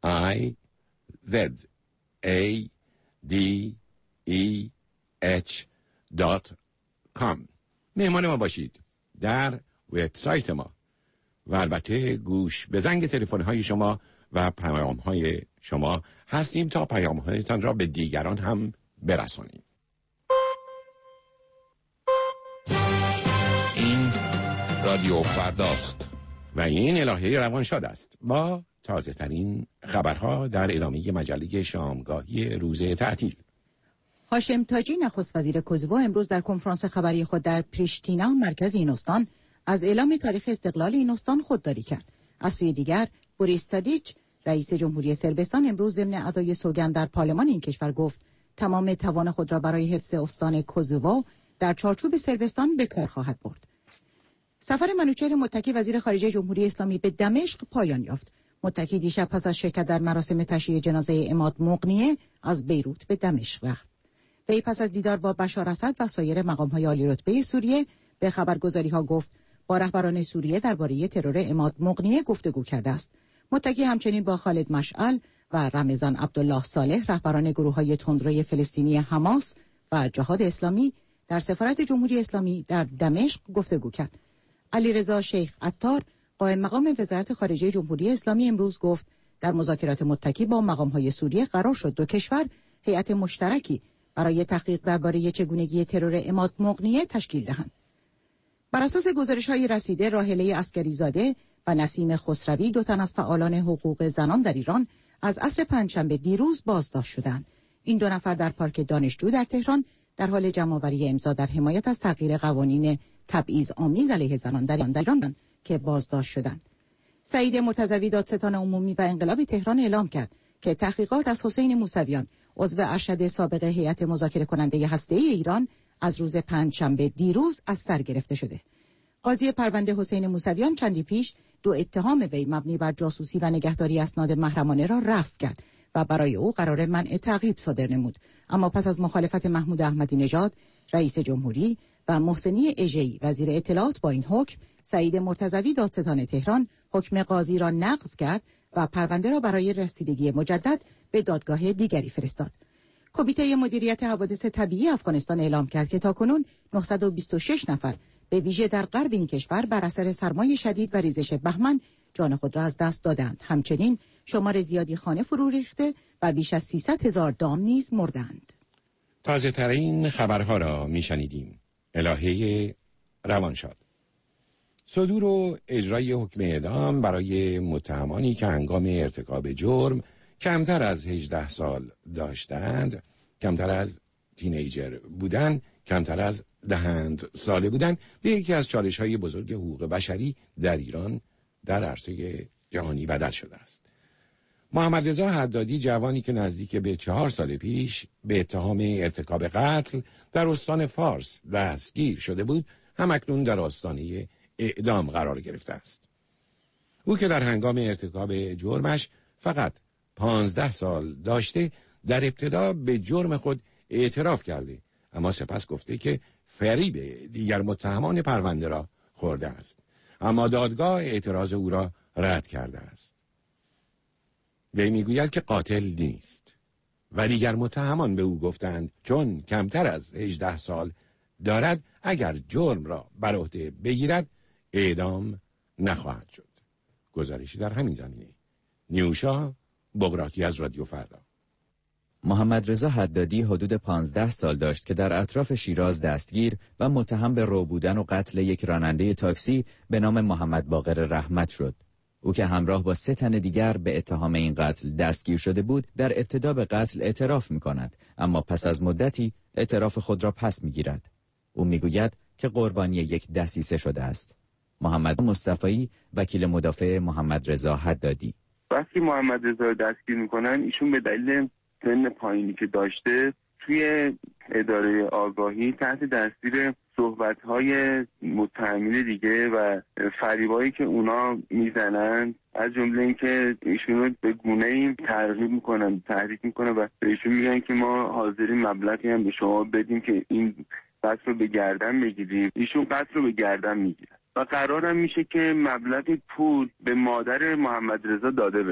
I Z A D E H دات کام. مهمان ما باشید در وبسایت ما و البته گوش به زنگ تلفن‌های شما و پیام‌های شما هستیم تا پیام‌هایتان را به دیگران هم برسانیم. این رادیو فرداست و این الهه روانشاد است با تازه ترین خبرها در ادامه مجله شامگاهی روز تعطیل. هاشم تاجی نخست وزیر کوزوو امروز در کنفرانس خبری خود در پریشتینا مرکز این استان از اعلام تاریخ استقلال این استان خودداری کرد. از سوی دیگر بوریس تادیچ رئیس جمهوری صربستان امروز ضمن ادای سوگند در پارلمان این کشور گفت تمام توان خود را برای حفظ استان کوزوو در چارچوب صربستان به کار خواهد برد. سفر منوچهر متکی وزیر خارجه جمهوری اسلامی به دمشق پایان یافت. متکی دیشب پس از شرکت در مراسم تشییع جنازه عماد مقنیه از بیروت به دمشق رفت. وی پس از دیدار با بشار اسد و سایر مقام‌های عالی رتبه سوریه به خبرگزاری‌ها گفت با رهبران سوریه درباره ترور عماد مقنیه گفتگو کرده است. متکی همچنین با خالد مشعل و رمضان عبدالله صالح رهبران گروه‌های تندروی فلسطینی حماس و جهاد اسلامی در سفارت جمهوری اسلامی در دمشق گفتگو کرد. علیرضا شیخ عطار قائم مقام وزارت خارجه جمهوری اسلامی امروز گفت در مذاکرات متکی با مقام‌های سوریه قرار شد دو کشور هیئت مشترکی برای تحقیق درباره چگونگی ترور عماد مقنیه تشکیل دهند. بر اساس گزارش‌های رسیده راحله عسکریزاده و نسیم خسروی دو تن از فعالان حقوق زنان در ایران از عصر پنجشنبه دیروز بازداشت شدند. این دو نفر در پارک دانشجو در تهران در حال جمع‌آوری امضا در حمایت از تغییر قوانین تبعیض‌آمیز علیه زنان در ایران که بازداشت شدند. سعید مرتضوی دادستان عمومی و انقلاب تهران اعلام کرد که تحقیقات از حسین موسویان عضو ارشد سابق هیئت مذاکره کننده هسته‌ای ایران از روز پنجشنبه دیروز از سر گرفته شده. قاضی پرونده حسین موسویان چندی پیش دو اتهام وی مبنی بر جاسوسی و نگهداری اسناد محرمانه را رفع کرد و برای او قرار منع تعقیب صادر نمود. اما پس از مخالفت محمود احمدی نژاد رئیس جمهوری و محسنی اژه‌ای وزیر اطلاعات با این حکم، سعید مرتضوی دادستان تهران حکم قاضی را نقض کرد و پرونده را برای رسیدگی مجدد به دادگاه دیگری فرستاد. کمیته مدیریت حوادث طبیعی افغانستان اعلام کرد که تاکنون نهصد و بیست و شش نفر به ویژه در غرب این کشور بر اثر سرمای شدید و ریزش بهمن جان خود را از دست دادند. همچنین شمار زیادی خانه فرو ریخته و بیش از سیصد هزار دام نیز مردند. تازه ترین خبرها را میشنیدیم. الهه روانشاد. صدور و اجرای حکم اعدام برای متهمانی که هنگام ارتکاب جرم کمتر از هجده سال داشتند، کمتر از تینیجر بودند، کمتر از دهند ساله بودند، به یکی از چالش‌های بزرگ حقوق بشری در ایران در عرصه جهانی بدل شده است. محمد رضا حدادی جوانی که نزدیک به چهار سال پیش به اتهام ارتکاب قتل در استان فارس دستگیر شده بود، همکنون در آستانه اعدام قرار گرفته است. او که در هنگام ارتکاب جرمش فقط پانزده سال داشته، در ابتدا به جرم خود اعتراف کرده، اما سپس گفته که فریب دیگر متهمان پرونده را خورده است. اما دادگاه اعتراض او را رد کرده است. وی میگوید که قاتل نیست و دیگر متهمان به او گفتند چون کمتر از هجده سال دارد اگر جرم را بر عهده بگیرد اعدام نخواهد شد. گزارشی در همین زمینه. نیوشا بغراتی از رادیو فردا. محمد رضا حدادی حدود پانزده سال داشت که در اطراف شیراز دستگیر و متهم به رو بودن و قتل یک راننده تاکسی به نام محمد باقر رحمت شد. او که همراه با سه تن دیگر به اتهام این قتل دستگیر شده بود، در ابتدا به قتل اعتراف می کند، اما پس از مدتی اعتراف خود را پس می گیرد. او می گوید که قربانی یک دسیسه شده است. محمد مصطفی، وکیل مدافع محمد رضا حدادی: وقتی محمد رضا رو دستگیر میکنن، ایشون به دلیل سن پایینی که داشته توی اداره آگاهی تحت تاثیر صحبت‌های متهمین دیگه و فریبایی که اونا میزنن، از جمله اینکه ایشون رو به گونه‌ای ترغیب میکنن، تحریک میکنن و بهشون میگن که ما حاضرین مبلغی هم به شما بدیم که این قتل رو به گردن بگیریم. ایشون قتل رو به گردن میگیرن و قرارم میشه که مبلغ پول به مادر محمد رضا داده بشه.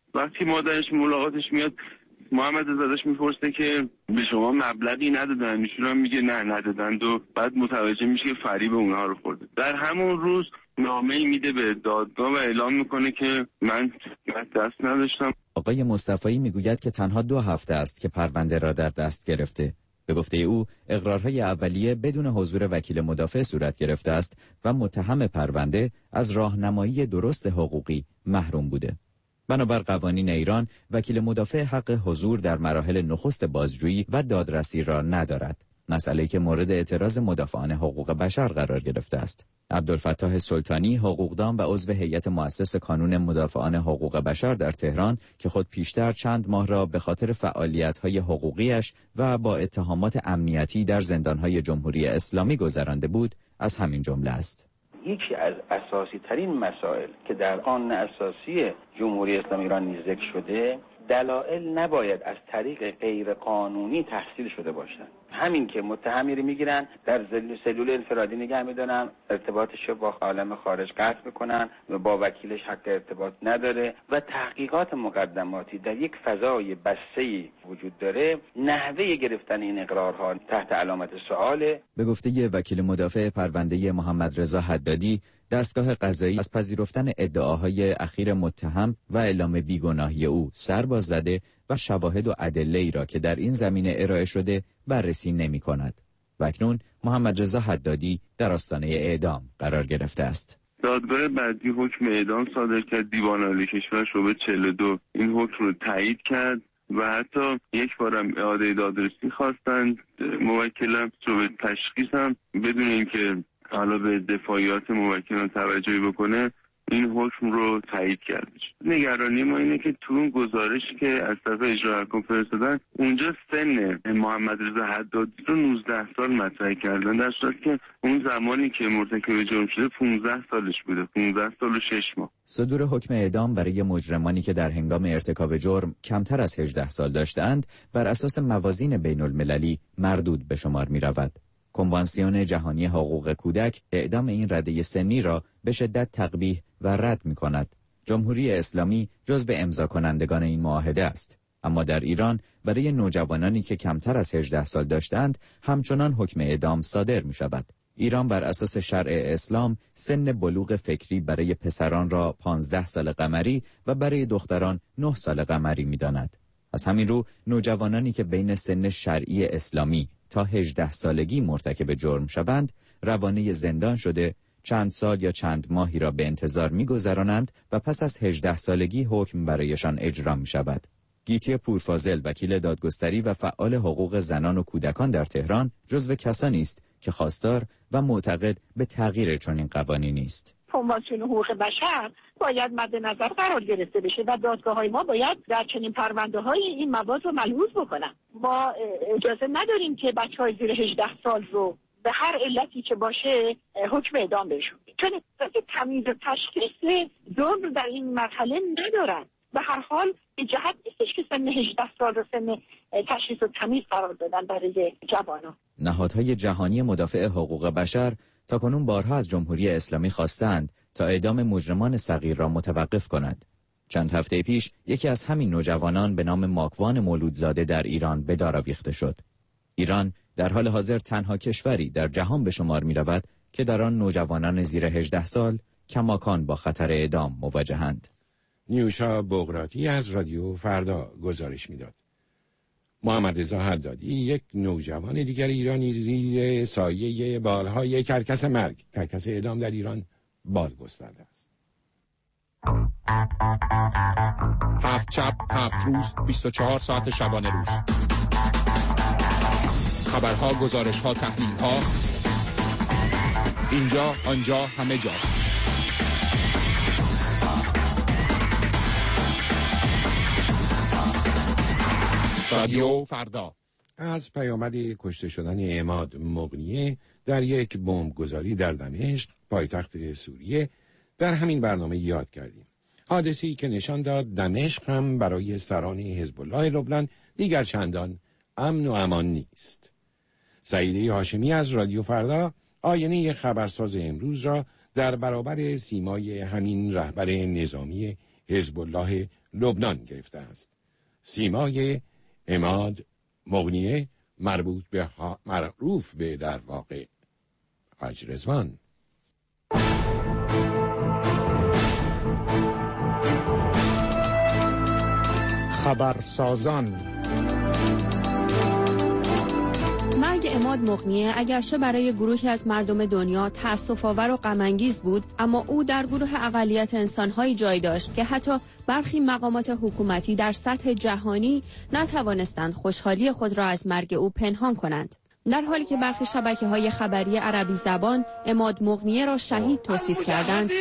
وقتی مادرش ملاقاتش میاد محمد ازادش میپرسه که به شما مبلغی ندادن، ایشون هم میگه نه ندادند و بعد متوجه میشه که فریب اونها رو خورده. در همون روز نامه‌ای میده به دادگاه و اعلام میکنه که من دست نداشتم. آقای مصطفی میگوید که تنها دو هفته است که پرونده را در دست گرفته. به گفته او اقرارهای اولیه بدون حضور وکیل مدافع صورت گرفته است و متهم پرونده از راهنمایی درست حقوقی محروم بوده. بنابر قوانین ایران وکیل مدافع حق حضور در مراحل نخست بازجویی و دادرسی را ندارد، مسئله‌ای که مورد اعتراض مدافعان حقوق بشر قرار گرفته است. عبدالفتاح سلطانی، حقوقدان و عضو هیئت مؤسس کانون مدافعان حقوق بشر در تهران که خود پیشتر چند ماه را به خاطر فعالیت‌های حقوقیش و با اتهامات امنیتی در زندان‌های جمهوری اسلامی گذرانده بود، از همین جمله است. یکی از اساسی ترین مسائل که در آن اساسی جمهوری اسلامی ایران نیز ذکر شده، دلایل نباید از طریق غیر قانونی تحصیل شده باشند. همین که متهمی رو میگیرن در سلول انفرادی نگه میدارن، ارتباطش رو با عالم خارج قطع میکنن و با وکیلش حق ارتباط نداره و تحقیقات مقدماتی در یک فضای بسته وجود داره، نحوه گرفتن این اقرارها تحت علامت سؤاله. به گفته ی وکیل مدافع پرونده محمد رضا حدادی، دستگاه قضایی از پذیرفتن ادعاهای اخیر متهم و اعلام بیگناهی او سر باز زده و شواهد و ادله‌ای را که در این زمینه ارائه شده بررسی نمی کند. و اکنون محمد رضا حدادی در آستانه اعدام قرار گرفته است. دادگاه بعدی حکم اعدام صادر کرد. دیوان عالی کشور شعبه چهل و دو این حکم رو تایید کرد و حتی یک بارم اعاده دادرسی خواستند. موکلم شعبه تشخیص هم بدون اینکه حالا به دفاعیات موکلان توجهی بکنه این حکم رو تایید کردش. نگرانی ما اینه که تو اون گزارشی که از طرف اجرا احکام فرستادن اونجا سن محمد رضا حدادی رو نوزده سال مطرح کردن، در صورتی که اون زمانی که مرتکب جرم شده پانزده سالش بوده، پانزده سال و شش ماه. صدور حکم اعدام برای مجرمانی که در هنگام ارتکاب جرم کمتر از هجده سال داشتند بر اساس موازین بین المللی مردود به شمار می رود. کنوانسیون جهانی حقوق کودک اعدام این رده سنی را به شدت تقبیح و رد می کند. جمهوری اسلامی جزو امضا کنندگان این معاهده است. اما در ایران برای نوجوانانی که کمتر از هجده سال داشتند همچنان حکم اعدام صادر می شود. ایران بر اساس شرع اسلام سن بلوغ فکری برای پسران را پانزده سال قمری و برای دختران نه سال قمری می داند. از همین رو نوجوانانی که بین سن شرعی اسلامی تا هجده سالگی مرتکب جرم شوند روانه زندان شده چند سال یا چند ماهی را به انتظار می‌گذرانند و پس از هجده سالگی حکم برایشان اجرا می‌شود. گیتی پورفاضل، وکیل دادگستری و فعال حقوق زنان و کودکان در تهران، جزو کسانی است که خواستار و معتقد به تغییر چنین قوانینی است. کنوانسیون حقوق بشر باید مد نظر قرار گرفته بشه و دادگاه‌های ما باید در چنین پرونده‌های این مواد رو ملحوظ بکنن. ما اجازه نداریم که بچه‌های زیر هجده سال رو به هر علتی که باشه حکم اعدام بهشون بدیم، چون اصلا تمیز و تشخیص ظلم در این مرحله ندارن. به هر حال به جهت نیستش که سن هجده سال رو سن تشخیص و تمیز قرار دادن برای جوانان. نهادهای جهانی مدافع حقوق بشر تاکنون بارها از جمهوری اسلامی خواستند تا اعدام مجرمان صغیر را متوقف کند. چند هفته پیش یکی از همین نوجوانان به نام ماکوان مولودزاده در ایران به دار آویخته شد. ایران در حال حاضر تنها کشوری در جهان به شمار می رود که در آن نوجوانان زیر هجده سال کماکان با خطر اعدام مواجهند. نیوشا بغراتی از رادیو فردا گزارش میداد. محمد رضا حدادی یک نوجوان دیگر ایرانی زیر سایه بالهای کرکس مرگ، کرکس اعدام در ایران بال گسترده است. هفت شب، هفت روز، بیست و چهار ساعت شبانه روز. خبرها، گزارشها، تحلیلها، اینجا، آنجا، همه جا. رادیو فردا. از پیامد کشته شدن عماد مغنیه در یک بمبگذاری در دمشق، پایتخت سوریه، در همین برنامه یاد کردیم. حادثه‌ای که نشان داد دمشق هم برای سران حزب الله لبنان دیگر چندان امن و امان نیست. سعیده هاشمی از رادیو فردا آینه خبرساز امروز را در برابر سیمای همین رهبر نظامی حزب الله لبنان گرفته است. سیمای عماد مغنیه مربوط به ها معروف به در واقع حاج رضوان. خبرسازان. مرگ عماد مغنیه اگرچه برای گروهی از مردم دنیا تأسف‌آور و غم‌انگیز بود، اما او در گروه اقلیت انسان‌هایی جای داشت که حتی برخی مقامات حکومتی در سطح جهانی نتوانستند خوشحالی خود را از مرگ او پنهان کنند. در حالی که برخی شبکه‌های خبری عربی زبان عماد مغنیه را شهید توصیف کردند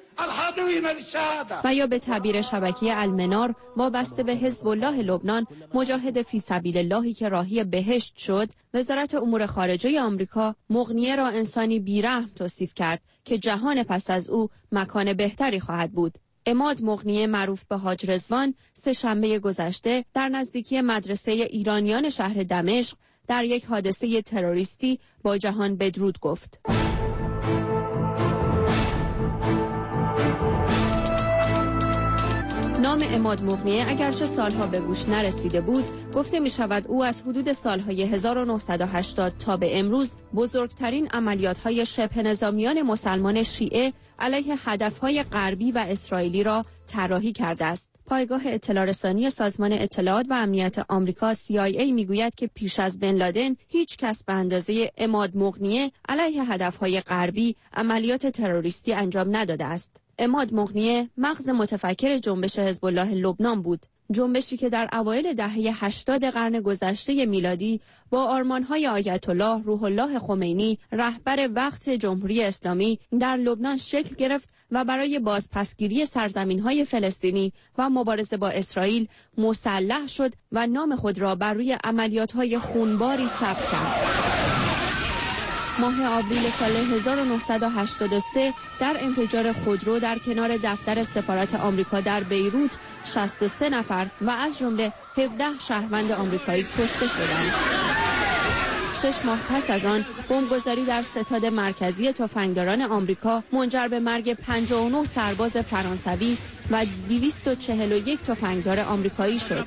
و یا به تعبیر شبکه المنار وابسته به حزب الله لبنان مجاهد فی سبیل اللهی که راهی بهشت شد، وزارت امور خارجه آمریکا مغنیه را انسانی بیرحم توصیف کرد که جهان پس از او مکان بهتری خواهد بود. عماد مغنیه معروف به حاج رضوان سه شنبه گذشته در نزدیکی مدرسه ایرانیان شهر دمشق در یک حادثه تروریستی با جهان بدرود گفت. نام عماد مغنیه اگرچه سالها به گوش نرسیده بود، گفته می شود او از حدود سالهای هزار و نهصد و هشتاد تا به امروز بزرگترین عملیات‌های شبه نظامیان مسلمان شیعه علیه هدفهای غربی و اسرائیلی را طراحی کرده است. پایگاه اطلاع رسانی سازمان اطلاعات و امنیت آمریکا سی آی ای میگوید که پیش از بن لادن هیچ کس به اندازه عماد مغنیه علیه هدفهای غربی عملیات تروریستی انجام نداده است. عماد مغنیه مغز متفکر جنبش حزب الله لبنان بود، جنبشی که در اوایل دهه هشتاد قرن گذشته میلادی با آرمان‌های آیت الله روح الله خمینی رهبر وقت جمهوری اسلامی در لبنان شکل گرفت و برای بازپسگیری سرزمین‌های فلسطینی و مبارزه با اسرائیل مسلح شد و نام خود را بر روی عملیات‌های خونباری ثبت کرد. ماه آوریل سال هزار و نهصد و هشتاد و سه در انفجار خودرو در کنار دفتر سفارت آمریکا در بیروت شصت و سه نفر و از جمله هفده شهروند آمریکایی کشته شدند. شش ماه پس از آن بمبگذاری در ستاد مرکزی تفنگداران آمریکا منجر به مرگ پنجاه و نه سرباز فرانسوی و دویست و چهل و یک تفنگدار آمریکایی شد.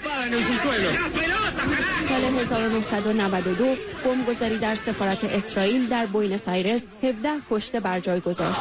سال هزار و نهصد و نود و دو بمبگذاری در سفارت اسرائیل در بوئنوس آیرس هفده کشته بر جای گذاشت.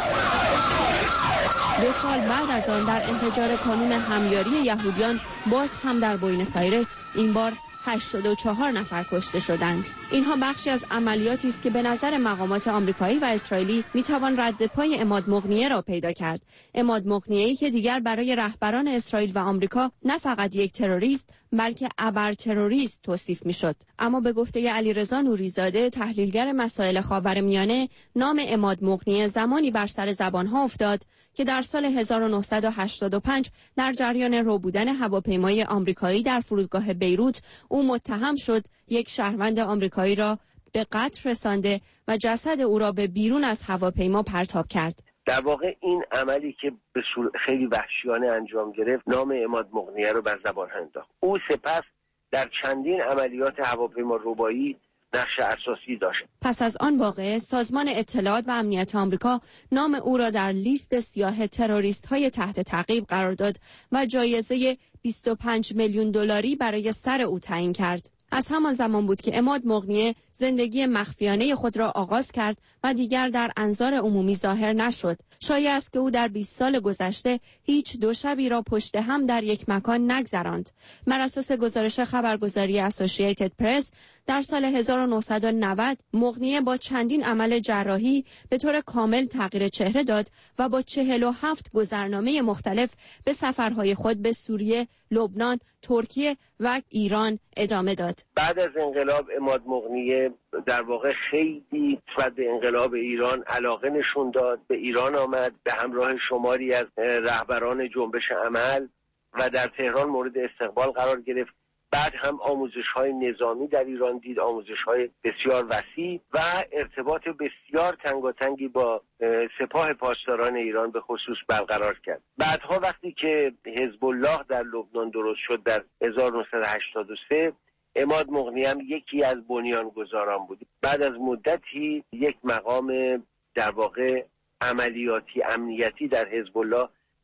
دو سال بعد از آن در انفجار کانون همیاری یهودیان باز هم در بوئنوس آیرس این بار هشتاد و چهار نفر کشته شدند. اینها بخشی از عملیاتی است که به نظر مقامات آمریکایی و اسرائیلی میتوان رد پای عماد مغنیه را پیدا کرد. عماد مغنیه‌ای که دیگر برای رهبران اسرائیل و آمریکا نه فقط یک تروریست بلکه ابر تروریست توصیف میشد. اما به گفته علیرضا نوریزاده تحلیلگر مسائل خاورمیانه، نام عماد مغنیه زمانی بر سر زبانها افتاد که در سال هزار و نهصد و هشتاد و پنج در جریان ربودن هواپیمای آمریکایی در فرودگاه بیروت او متهم شد یک شهروند آمریکایی را به قتل رسانده و جسد او را به بیرون از هواپیما پرتاب کرد. در واقع این عملی که به صورت خیلی وحشیانه انجام گرفت نام عماد مغنیه رو بر زبان انداخت. او سپس در چندین عملیات هواپیما ربایی نقش اساسی داشت. پس از آن واقعه سازمان اطلاعات و امنیت آمریکا نام او را در لیست سیاه تروریست‌های تحت تعقیب قرار داد و جایزه بیست و پنج میلیون دلاری برای سر او تعیین کرد. از همان زمان بود که عماد مغنیه زندگی مخفیانه خود را آغاز کرد و دیگر در انظار عمومی ظاهر نشد. شایع است که او در بیست سال گذشته هیچ دو شبی را پشت هم در یک مکان نگذراند. بر اساس گزارش خبرگزاری اسوسییتد پرس در سال هزار و نهصد و نود مغنیه با چندین عمل جراحی به طور کامل تغییر چهره داد و با چهل و هفت گذرنامه مختلف به سفرهای خود به سوریه، لبنان، ترکیه و ایران ادامه داد. بعد از انقلاب عماد مغنیه در واقع خیلی نسبت به انقلاب ایران علاقه نشون داد. به ایران آمد به همراه شماری از رهبران جنبش عمل و در تهران مورد استقبال قرار گرفت. بعد هم آموزش‌های نظامی در ایران دید، آموزش‌های بسیار وسیع و ارتباط بسیار تنگاتنگی با سپاه پاسداران ایران به خصوص برقرار کرد. بعدها وقتی که حزب الله در لبنان درست شد در هزار و نهصد و هشتاد و سه عماد مغنیه هم یکی از بنیانگذاران بود. بعد از مدتی یک مقام در واقع عملیاتی امنیتی در حزب الله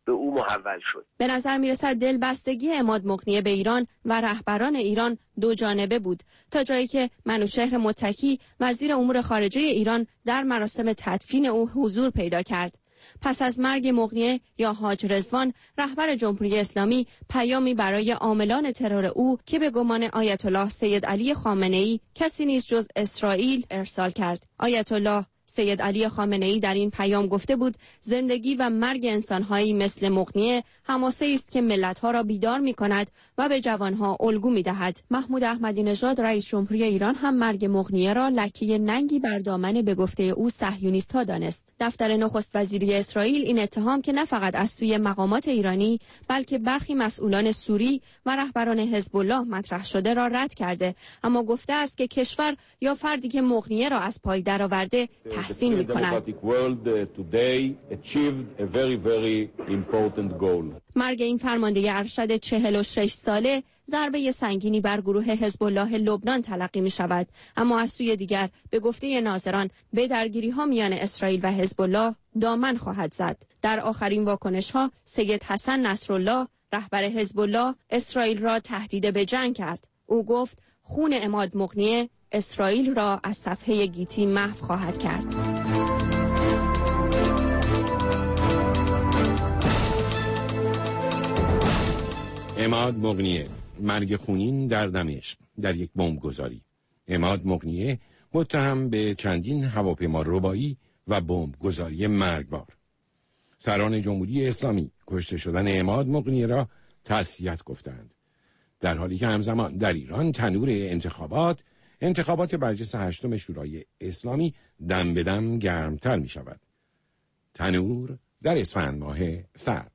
به او محول شد. به نظر میرسد دلبستگی عماد مغنیه به ایران و رهبران ایران دو جانبه بود، تا جایی که منوچهر متکی وزیر امور خارجه ایران در مراسم تدفین او حضور پیدا کرد. پس از مرگ مغنیه یا حاج رضوان، رهبر جمهوری اسلامی پیامی برای عاملان ترور او که به گمان آیت الله سید علی خامنه‌ای کسی نیست جز اسرائیل ارسال کرد. آیت الله سید علی خامنه‌ای در این پیام گفته بود زندگی و مرگ انسان‌هایی مثل مغنیه حماسه‌ای است که ملت‌ها را بیدار می‌کند و به جوان‌ها الگو می‌دهد. محمود احمدی نژاد رئیس جمهوری ایران هم مرگ مغنیه را لکه ننگی بر دامن به گفته او صهیونیست‌ها دانست. دفتر نخست وزیری اسرائیل این اتهام که نه فقط از سوی مقامات ایرانی بلکه برخی مسئولان سوری و رهبران حزب الله مطرح شده را رد کرده، اما گفته است که کشور یا فردی که مغنیه را از پای درآورده تحسین می‌کند. مرگ این فرمانده ارشد چهل و شش ساله ضربه سنگینی بر گروه حزب الله لبنان تلقی می شود، اما از سوی دیگر به گفته ناظران به درگیری ها میان اسرائیل و حزب الله دامن خواهد زد. در آخرین واکنش ها سید حسن نصرالله رهبر حزب الله اسرائیل را تهدید به جنگ کرد. او گفت خون عماد مغنیه اسرائیل را از صفحه گیتی محو خواهد کرد. عماد مغنیه، مرگ خونین در دمشق در یک بمبگذاری. عماد مغنیه متهم به چندین هواپیما ربایی و بمبگذاری مرگبار. سران جمهوری اسلامی کشته شدن عماد مغنیه را تسلیت گفتند، در حالی که همزمان در ایران تنور انتخابات انتخابات مجلس هشتم شورای اسلامی دم به دم گرمتر می شود. تنور در اسفند ماه سرد.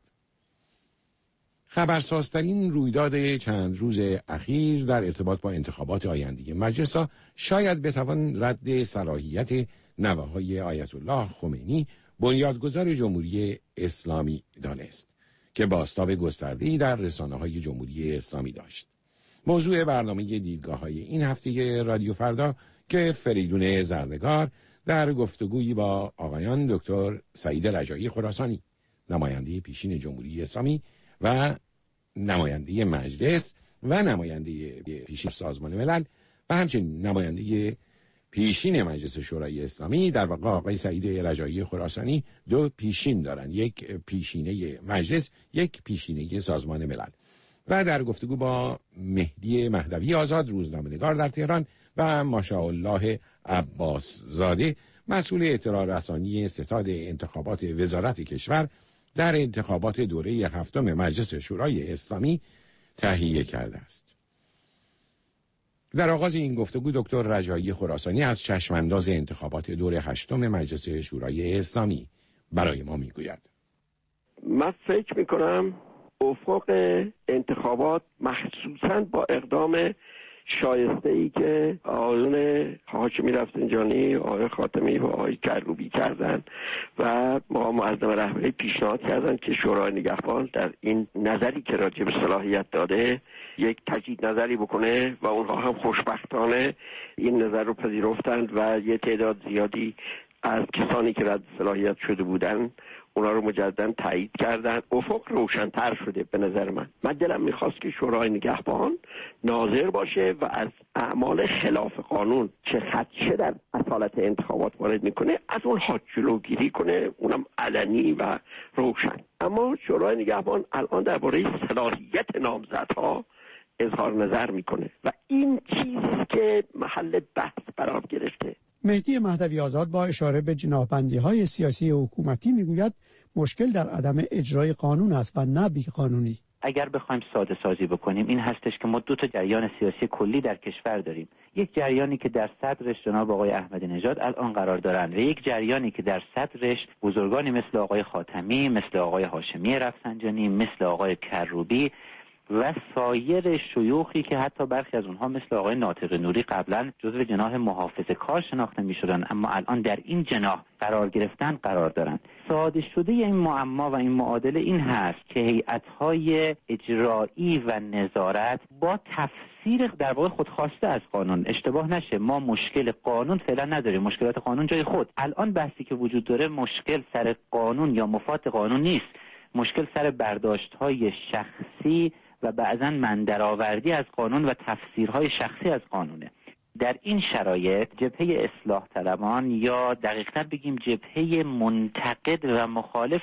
خبرسازترین رویداد چند روز اخیر در ارتباط با انتخابات آینده مجلس ها شاید بتوان رد صلاحیت نوه‌های آیت الله خمینی بنیادگذار جمهوری اسلامی دانست که بازتاب گسترده‌ای در رسانه‌های جمهوری اسلامی داشت. موضوع برنامه دیدگاه‌های این هفته رادیو فردا که فریدون زرنگار در گفتگویی با آقایان دکتر سعید رجایی خراسانی، نماینده پیشین جمهوری اسلامی و نماینده مجلس و نماینده پیشین سازمان ملل و همچنین نماینده پیشین مجلس شورای اسلامی، در واقع آقای سعید رجایی خراسانی دو پیشین دارند، یک پیشینه مجلس، یک پیشینه سازمان ملل، و در گفتگو با مهدی مهدوی آزاد روزنامه‌نگار در تهران و ماشاءالله عباس زاده مسئول اطلاع رسانی ستاد انتخابات وزارت کشور در انتخابات دوره هفتم مجلس شورای اسلامی تهیه کرده است. در آغاز این گفتگو دکتر رجایی خراسانی از چشمانداز انتخابات دوره هشتم مجلس شورای اسلامی برای ما میگوید. من فکر میکنم افق انتخابات مخصوصاً با اقدام شایسته ای که آقایون هاشمی رفسنجانی، آقای خاتمی و آقای کروبی کردن و مقام معظم رهبری پیشنهاد کردن که شورای نگهبان در این نظری که راجع به صلاحیت داده یک تجدید نظری بکنه و اونها هم خوشبختانه این نظر رو پذیرفتند و یه تعداد زیادی از کسانی که رد صلاحیت شده بودن اونا رو مجددا تایید کردن. افق روشن‌تر شده به نظر من. من دلم میخواست که شورای نگهبان ناظر باشه و از اعمال خلاف قانون چه خدشه در اصالت انتخابات وارد میکنه از اونها جلوگیری کنه، اونم علنی و روشن. اما شورای نگهبان الان درباره صلاحیت نامزدها اظهار نظر میکنه و این چیزی که محل بحث قرار گرفته. مهدی مهدوی آزاد با اشاره به جناح‌بندی‌های سیاسی حکومتی میگوید مشکل در عدم اجرای قانون است و نه بی‌قانونی. اگر بخوایم ساده سازی بکنیم این هستش که ما دو تا جریان سیاسی کلی در کشور داریم. یک جریانی که در صدرش جناب آقای احمدی نژاد الان قرار دارند و یک جریانی که در صدرش بزرگانی مثل آقای خاتمی، مثل آقای هاشمی رفسنجانی، مثل آقای کروبی و سایر شیوخی که حتی برخی از اونها مثل آقای ناطق نوری قبلا جزو جناح محافظه کار شناخته می شدن اما الان در این جناح قرار گرفتن قرار دارند. ساده شده این معما و این معادله این هست که هیئت‌های اجرایی و نظارت با تفسیر در واقع خودخواسته از قانون، اشتباه نشه، ما مشکل قانون فعلا نداریم، مشکلات قانون جای خود. الان بحثی که وجود داره مشکل سر قانون یا مفاد قانون نیست، مشکل سر برداشت‌های شخصی و بعضاً مندرآوردی از قانون و تفسیرهای شخصی از قانونه. در این شرایط جبهه اصلاح طلبان یا دقیقاً بگیم جبهه منتقد و مخالف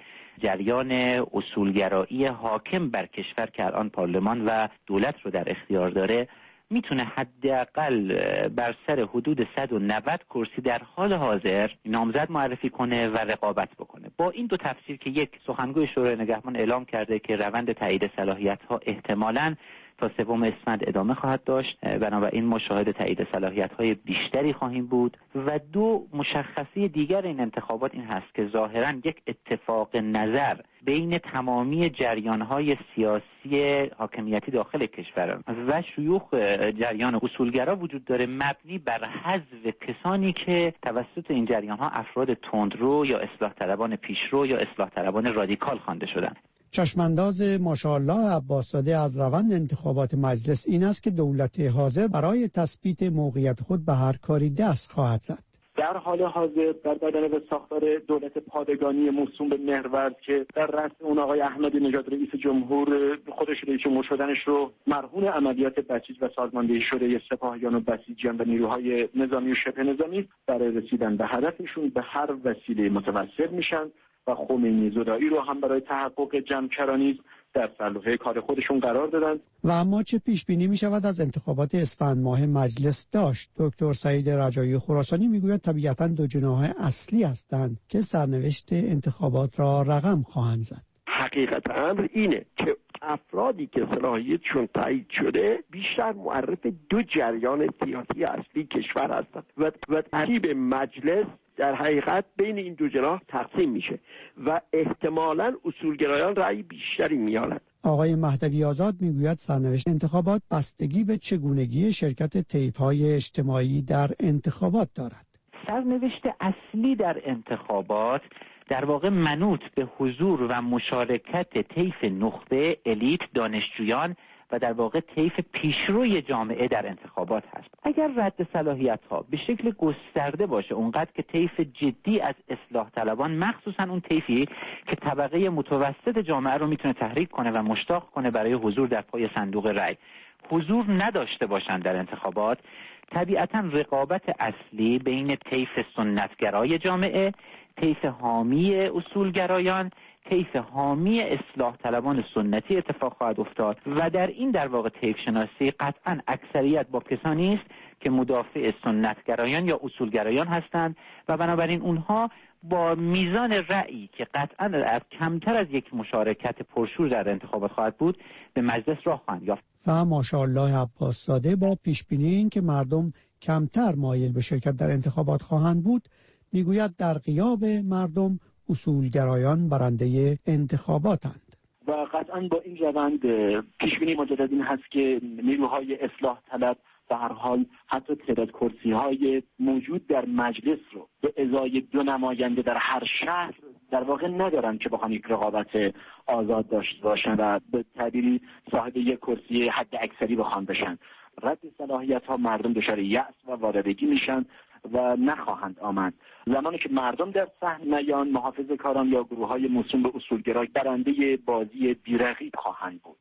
جریان اصولگرایی حاکم بر کشور که الان پارلمان و دولت رو در اختیار داره میتونه حداقل بر سر حدود صد و نود کرسی در حال حاضر نامزد معرفی کنه و رقابت بکنه. با این دو تفسیر که یک سخنگوی شورای نگهبان اعلام کرده که روند تایید صلاحیت‌ها احتمالاً تا سوم اسفند ادامه خواهد داشت، بنابراین ما شاهد تایید صلاحیت‌های بیشتری خواهیم بود، و دو مشخصه دیگر این انتخابات این هست که ظاهراً یک اتفاق نظر بین تمامی جریان‌های سیاسی حاکمیتی داخل کشور و شیوخ جریان اصولگرا وجود داره، مبنی بر حذف کسانی که توسط این جریان‌ها افراد تندرو یا اصلاح طلبان پیشرو یا اصلاح طلبان رادیکال خوانده شدند. چشمانداز ماشاءالله عباس‌زاده از روند انتخابات مجلس این است که دولت حاضر برای تثبیت موقعیت خود به هر کاری دست خواهد زد. در حال حاضر در بدن و ساختار دولت پادگانی موسوم به محور که در رأس اون آقای احمدی نژاد رئیس جمهور خودش رئیس جمهور شدنش رو مرهون عملیات بسیج و سازماندهی شده سپاهیان و بسیجیان و نیروهای نظامی و شبه نظامی برای رسیدن به هدفشون به هر وسیله متوسل میشن و خمینی زدایی رو هم برای تحقق جمع‌کرانی در سلوحه کار خودشون قرار دادن. و اما چه پیش بینی می شود از انتخابات اسفند ماه مجلس داشت؟ دکتر سعید رجایی خراسانی میگوید طبیعتاً دو جناح اصلی هستند که سرنوشت انتخابات را رقم خواهند زد. حقیقت امر اینه که افرادی که صلاحیتشون تایید شده بیشتر معرف دو جریان سیاسی اصلی کشور هستند و و ترتیب مجلس در حقیقت بین این دو جناح تقسیم میشه و احتمالاً اصولگرایان رأی بیشتری میارند. آقای مهدوی آزاد میگوید سرنوشت انتخابات بستگی به چگونگی شرکت طیف‌های اجتماعی در انتخابات دارد. سرنوشت اصلی در انتخابات در واقع منوط به حضور و مشارکت طیف نخبه، الیت، دانشجویان و در واقع طیف پیشروی جامعه در انتخابات هست. اگر رد صلاحیت ها به شکل گسترده باشه، اونقدر که طیف جدی از اصلاح طلبان، مخصوصا اون طیفی که طبقه متوسط جامعه رو میتونه تحریک کنه و مشتاق کنه برای حضور در پای صندوق رای، حضور نداشته باشند در انتخابات، طبیعتا رقابت اصلی بین طیف سنتگرای جامعه، طیف حامی اصولگرایان، طیف حامی اصلاح طلبان سنتی اتفاق خواهد افتاد و در این در واقع طیف شناسی قطعا اکثریت با کسانی است که مدافع سنتگرایان یا اصولگرایان هستند و بنابراین اونها با میزان رأیی که قطعا کمتر از یک مشارکت پرشور در انتخابات خواهد بود به مجلس راه خواهند یافت. و ماشاءالله عباس‌زاده با پیش بینی این که مردم کمتر مایل به شرکت در انتخابات خواهند بود میگوید در غیاب مردم اصولگرایان برنده انتخاباتند. و قطعا با این روند پیش بینی مجدد این هست که نیروهای اصلاح طلب به هر حال حتی تعداد کرسی‌های موجود در مجلس رو به ازای دو نماینده در هر شهر در واقع ندارن که بخوان یک رقابت آزاد داشته باشن و به تعبیری صاحب یک کرسی حد اکثری بخوان بشن. رد صلاحیت‌ها مردم دچار یأس و واردگی میشن و نخواهند آمد. زمانی که مردم در صحن نیان، محافظه‌کاران یا گروه‌های موسوم به اصولگرا برنده بازی بی‌رقیب خواهند بود.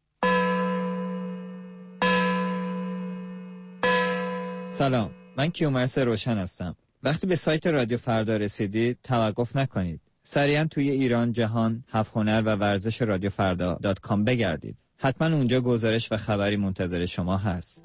سلام، من کیومرث روشن هستم. وقتی به سایت رادیو فردا رسیدید توقف نکنید. سریعا توی ایران، جهان، هفت هنر و ورزش رادیو فردا دات کام بگردید. حتما اونجا گزارش و خبری منتظر شما هست.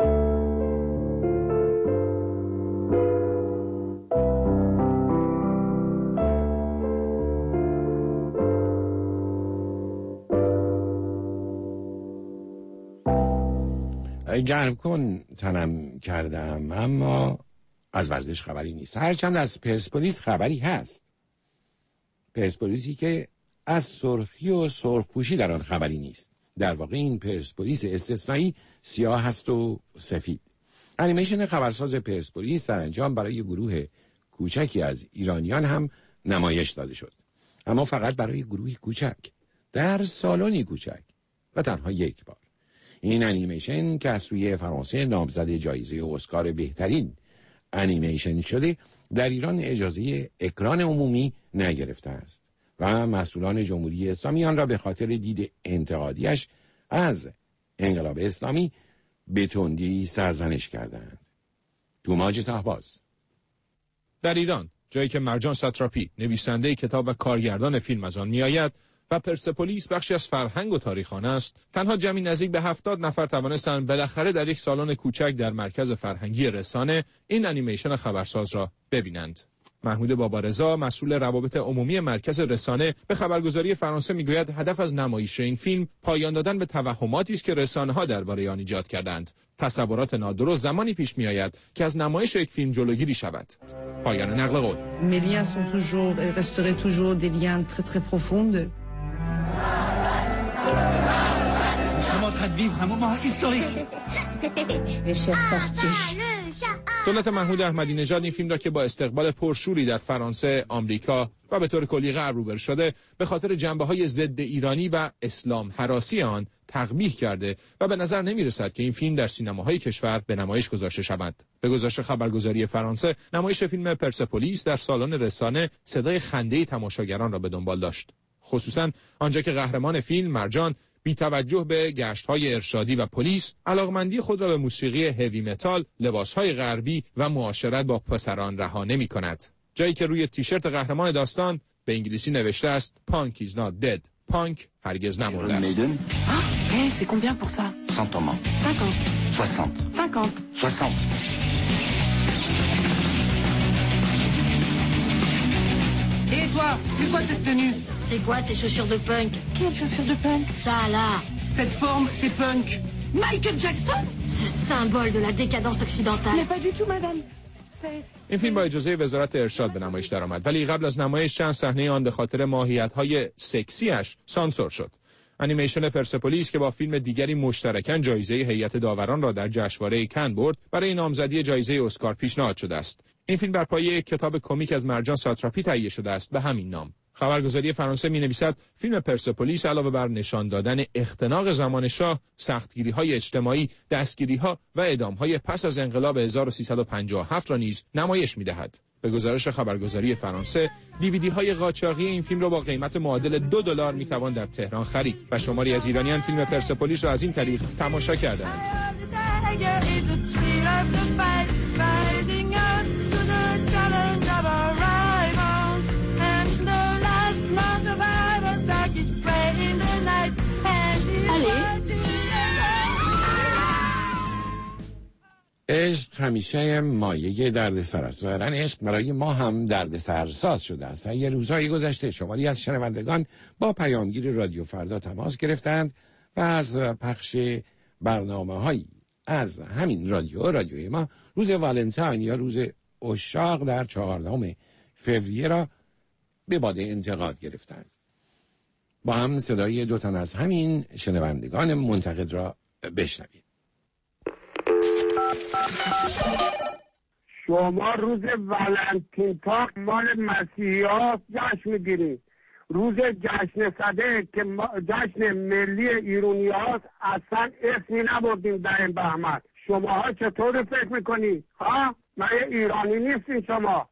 گرم کن تنم کردم، اما از ورزش خبری نیست. هرچند از پرسپولیس خبری هست، پرسپولیسی که از سرخی و سرخپوشی در آن خبری نیست. در واقع این پرسپولیس استثنایی سیاه هست و سفید. انیمیشن خبرساز پرسپولیس سرانجام برای گروه کوچکی از ایرانیان هم نمایش داده شد، اما فقط برای گروهی کوچک در سالنی کوچک و تنها یک بار. این انیمیشن که از سوی فرانسه نامزد جایزه اسکار بهترین انیمیشن شده، در ایران اجازه اکران عمومی نگرفته است و مسئولان جمهوری اسلامی آن را به خاطر دید انتقادیش از انقلاب اسلامی به تندی سرزنش کردند. توماج طهباز. در ایران، جایی که مرجان ساتراپی نویسنده کتاب و کارگردان فیلم از آن میآید و پرسپولیس بخشی از فرهنگ و تاریخ آن است، تنها جمعی نزدیک به هفتاد نفر توانستند بالاخره در یک سالن کوچک در مرکز فرهنگی رسانه این انیمیشن خبرساز را ببینند. محمود بابارضا، مسئول روابط عمومی مرکز رسانه، به خبرگزاری فرانسه میگوید هدف از نمایش این فیلم پایان دادن به توهماتی است که رسانه‌ها درباره آن ایجاد کردند. تصورات نادرست زمانی پیش میآید که از نمایش یک فیلم جلوگیری شود. پایان نقل قول. Mes liens sont toujours et resteraient toujours des liens très très profonds. Nous sommes en train de vivre un moment historique. دولت محمود احمدی نژاد این فیلم را که با استقبال پرشوری در فرانسه، آمریکا و به طور کلی غرب روبرو شده، به خاطر جنبه‌های ضد ایرانی و اسلام هراسی آن تقبیح کرده و به نظر نمی‌رسد که این فیلم در سینماهای کشور به نمایش گذاشته شود. به گزارش خبرگزاری فرانسه، نمایش فیلم پرسپولیس در سالن رسانه صدای خنده تماشاگران را به دنبال داشت. خصوصاً آنجا که قهرمان فیلم مرجان بی توجه به گشت‌های ارشادی و پلیس، علاقمندی خود را به موسیقی هوی متال، لباس‌های غربی و معاشرت با پسران رها نمی‌کند. جایی که روی تیشرت قهرمان داستان به انگلیسی نوشته است پانک is not dead. پانک هرگز نمرده است. Eh, c'est combien pour ça? cent tombants. cinquante. soixante. cinquante. soixante. Et toi, c'est quoi cette tenue? C'est quoi ces chaussures de punk? Quelles chaussures de punk? Ça là. Cette forme, c'est punk. Michael Jackson? Ce symbole de la décadence occidentale. Mais pas du tout, madame. C'est... این فیلم با اجازه وزارت ارشاد به نمایش درآمد، ولی قبل از نمایش چند صحنه آن به خاطر ماهیت‌های سکسیش سانسور شد. انیمیشن پرسپولیس که با فیلم دیگری مشترکاً جایزه هیئت داوران را در جشنواره کن برد، برای نامزدی جایزه اسکار پیشنهاد شده است. این فیلم بر پایه یک کتاب کمیک از مرجان ساتراپی تهیه شده است به همین نام. خبرگزاری فرانسه می‌نویسد فیلم پرسپولیس علاوه بر نشان دادن اختناق زمان شاه، سختگیری‌های اجتماعی، دستگیری‌ها و اعدام‌های پس از انقلاب هزار و سیصد و پنجاه و هفت را نیز نمایش می‌دهد. به گزارش خبرگزاری فرانسه، دیویدی‌های قاچاقی این فیلم را با قیمت معادل دو دلار می‌توان در تهران خرید و شماری از ایرانیان فیلم پرسپولیس را از این طریق تماشا کردند. عشق همیشه مایه دردسر است. ظاهراً عشق برای ما هم دردسرساز شده است. یه روزهای گذشته شماری از شنوندگان با پیامگیر رادیو فردا تماس گرفتند و از پخش برنامه‌هایی از همین رادیو رادیوی ما روز والنتاین یا روز عشاق در چهاردهم فوریه را به باد انتقاد گرفتند. با هم صدای دو تن از همین شنوندگان منتقد را بشنوید. شما روز ولنتین تاک مال مسیحی ها جشن میگیرید. روز جشن صده که جشن ملی ایرانی هاست اصلا اسمی نبردیم در این بهمن. شما ها چطور فکر میکنید؟ ها؟ من ایرانی نیستین شما.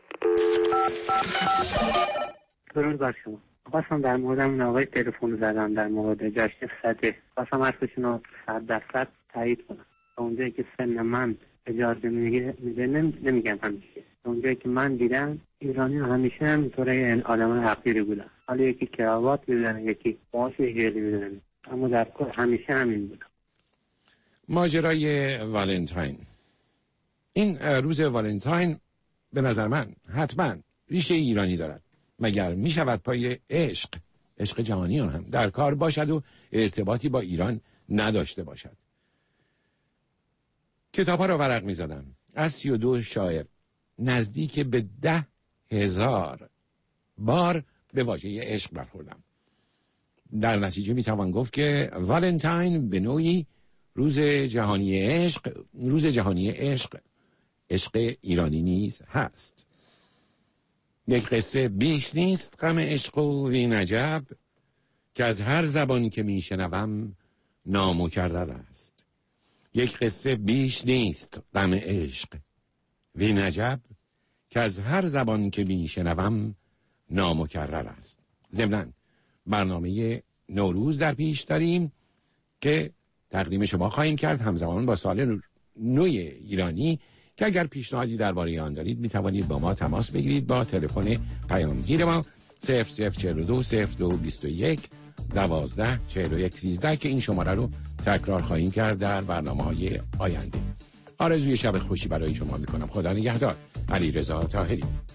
درود بر شما. خواستم در مورد این آقای تلفن زدن در مورد جشن صده، خواستم حرفشون رو صد درصد تایید کنم. اونجایی که سن من اجازه میگه نمیگم همیشه، اونجایی که من دیدم ایرانی همیشه همینطوره آدمان حقیری بودن. حالا یکی کراوات میزنه، یکی باش هیلی میزنه، اما در کل همیشه همین بود. ماجرای والنتاین، این روز والنتاین به نظر من حتما ریشه ایرانی دارد، مگر می شود پای عشق عشق جهانی هم در کار باشد و ارتباطی با ایران نداشته باشد. کتاب ها را ورق می زدم. از سی و دو شاعر نزدیک به ده هزار بار به واژه عشق برخوردم. در نتیجه می توان گفت که والنتاین به نوعی روز جهانی عشق روز جهانی عشق عشق ایرانی نیز هست. یک قصه بیش نیست غم عشق و وین عجب، که از هر زبانی که می شنوم نامکرر است. یک قصه بیش نیست غم عشق وین عجب، که از هر زبان که می شنوم نامکرر است. ضمناً برنامه نوروز در پیش داریم که تقدیم شما خواهیم کرد همزمان با سال نو ایرانی که اگر پیشنهادی درباره آن دارید می توانید با ما تماس بگیرید با تلفن پیامگیر ما صفر صفر چهل و دو صفر دو بیست و یک دوازده چهل و یک سیزده که این شماره رو تکرار خواهیم کرد در برنامه‌های آینده. آرزوی شب خوشی برای شما می کنم. خدا نگهدار. علیرضا طاهری.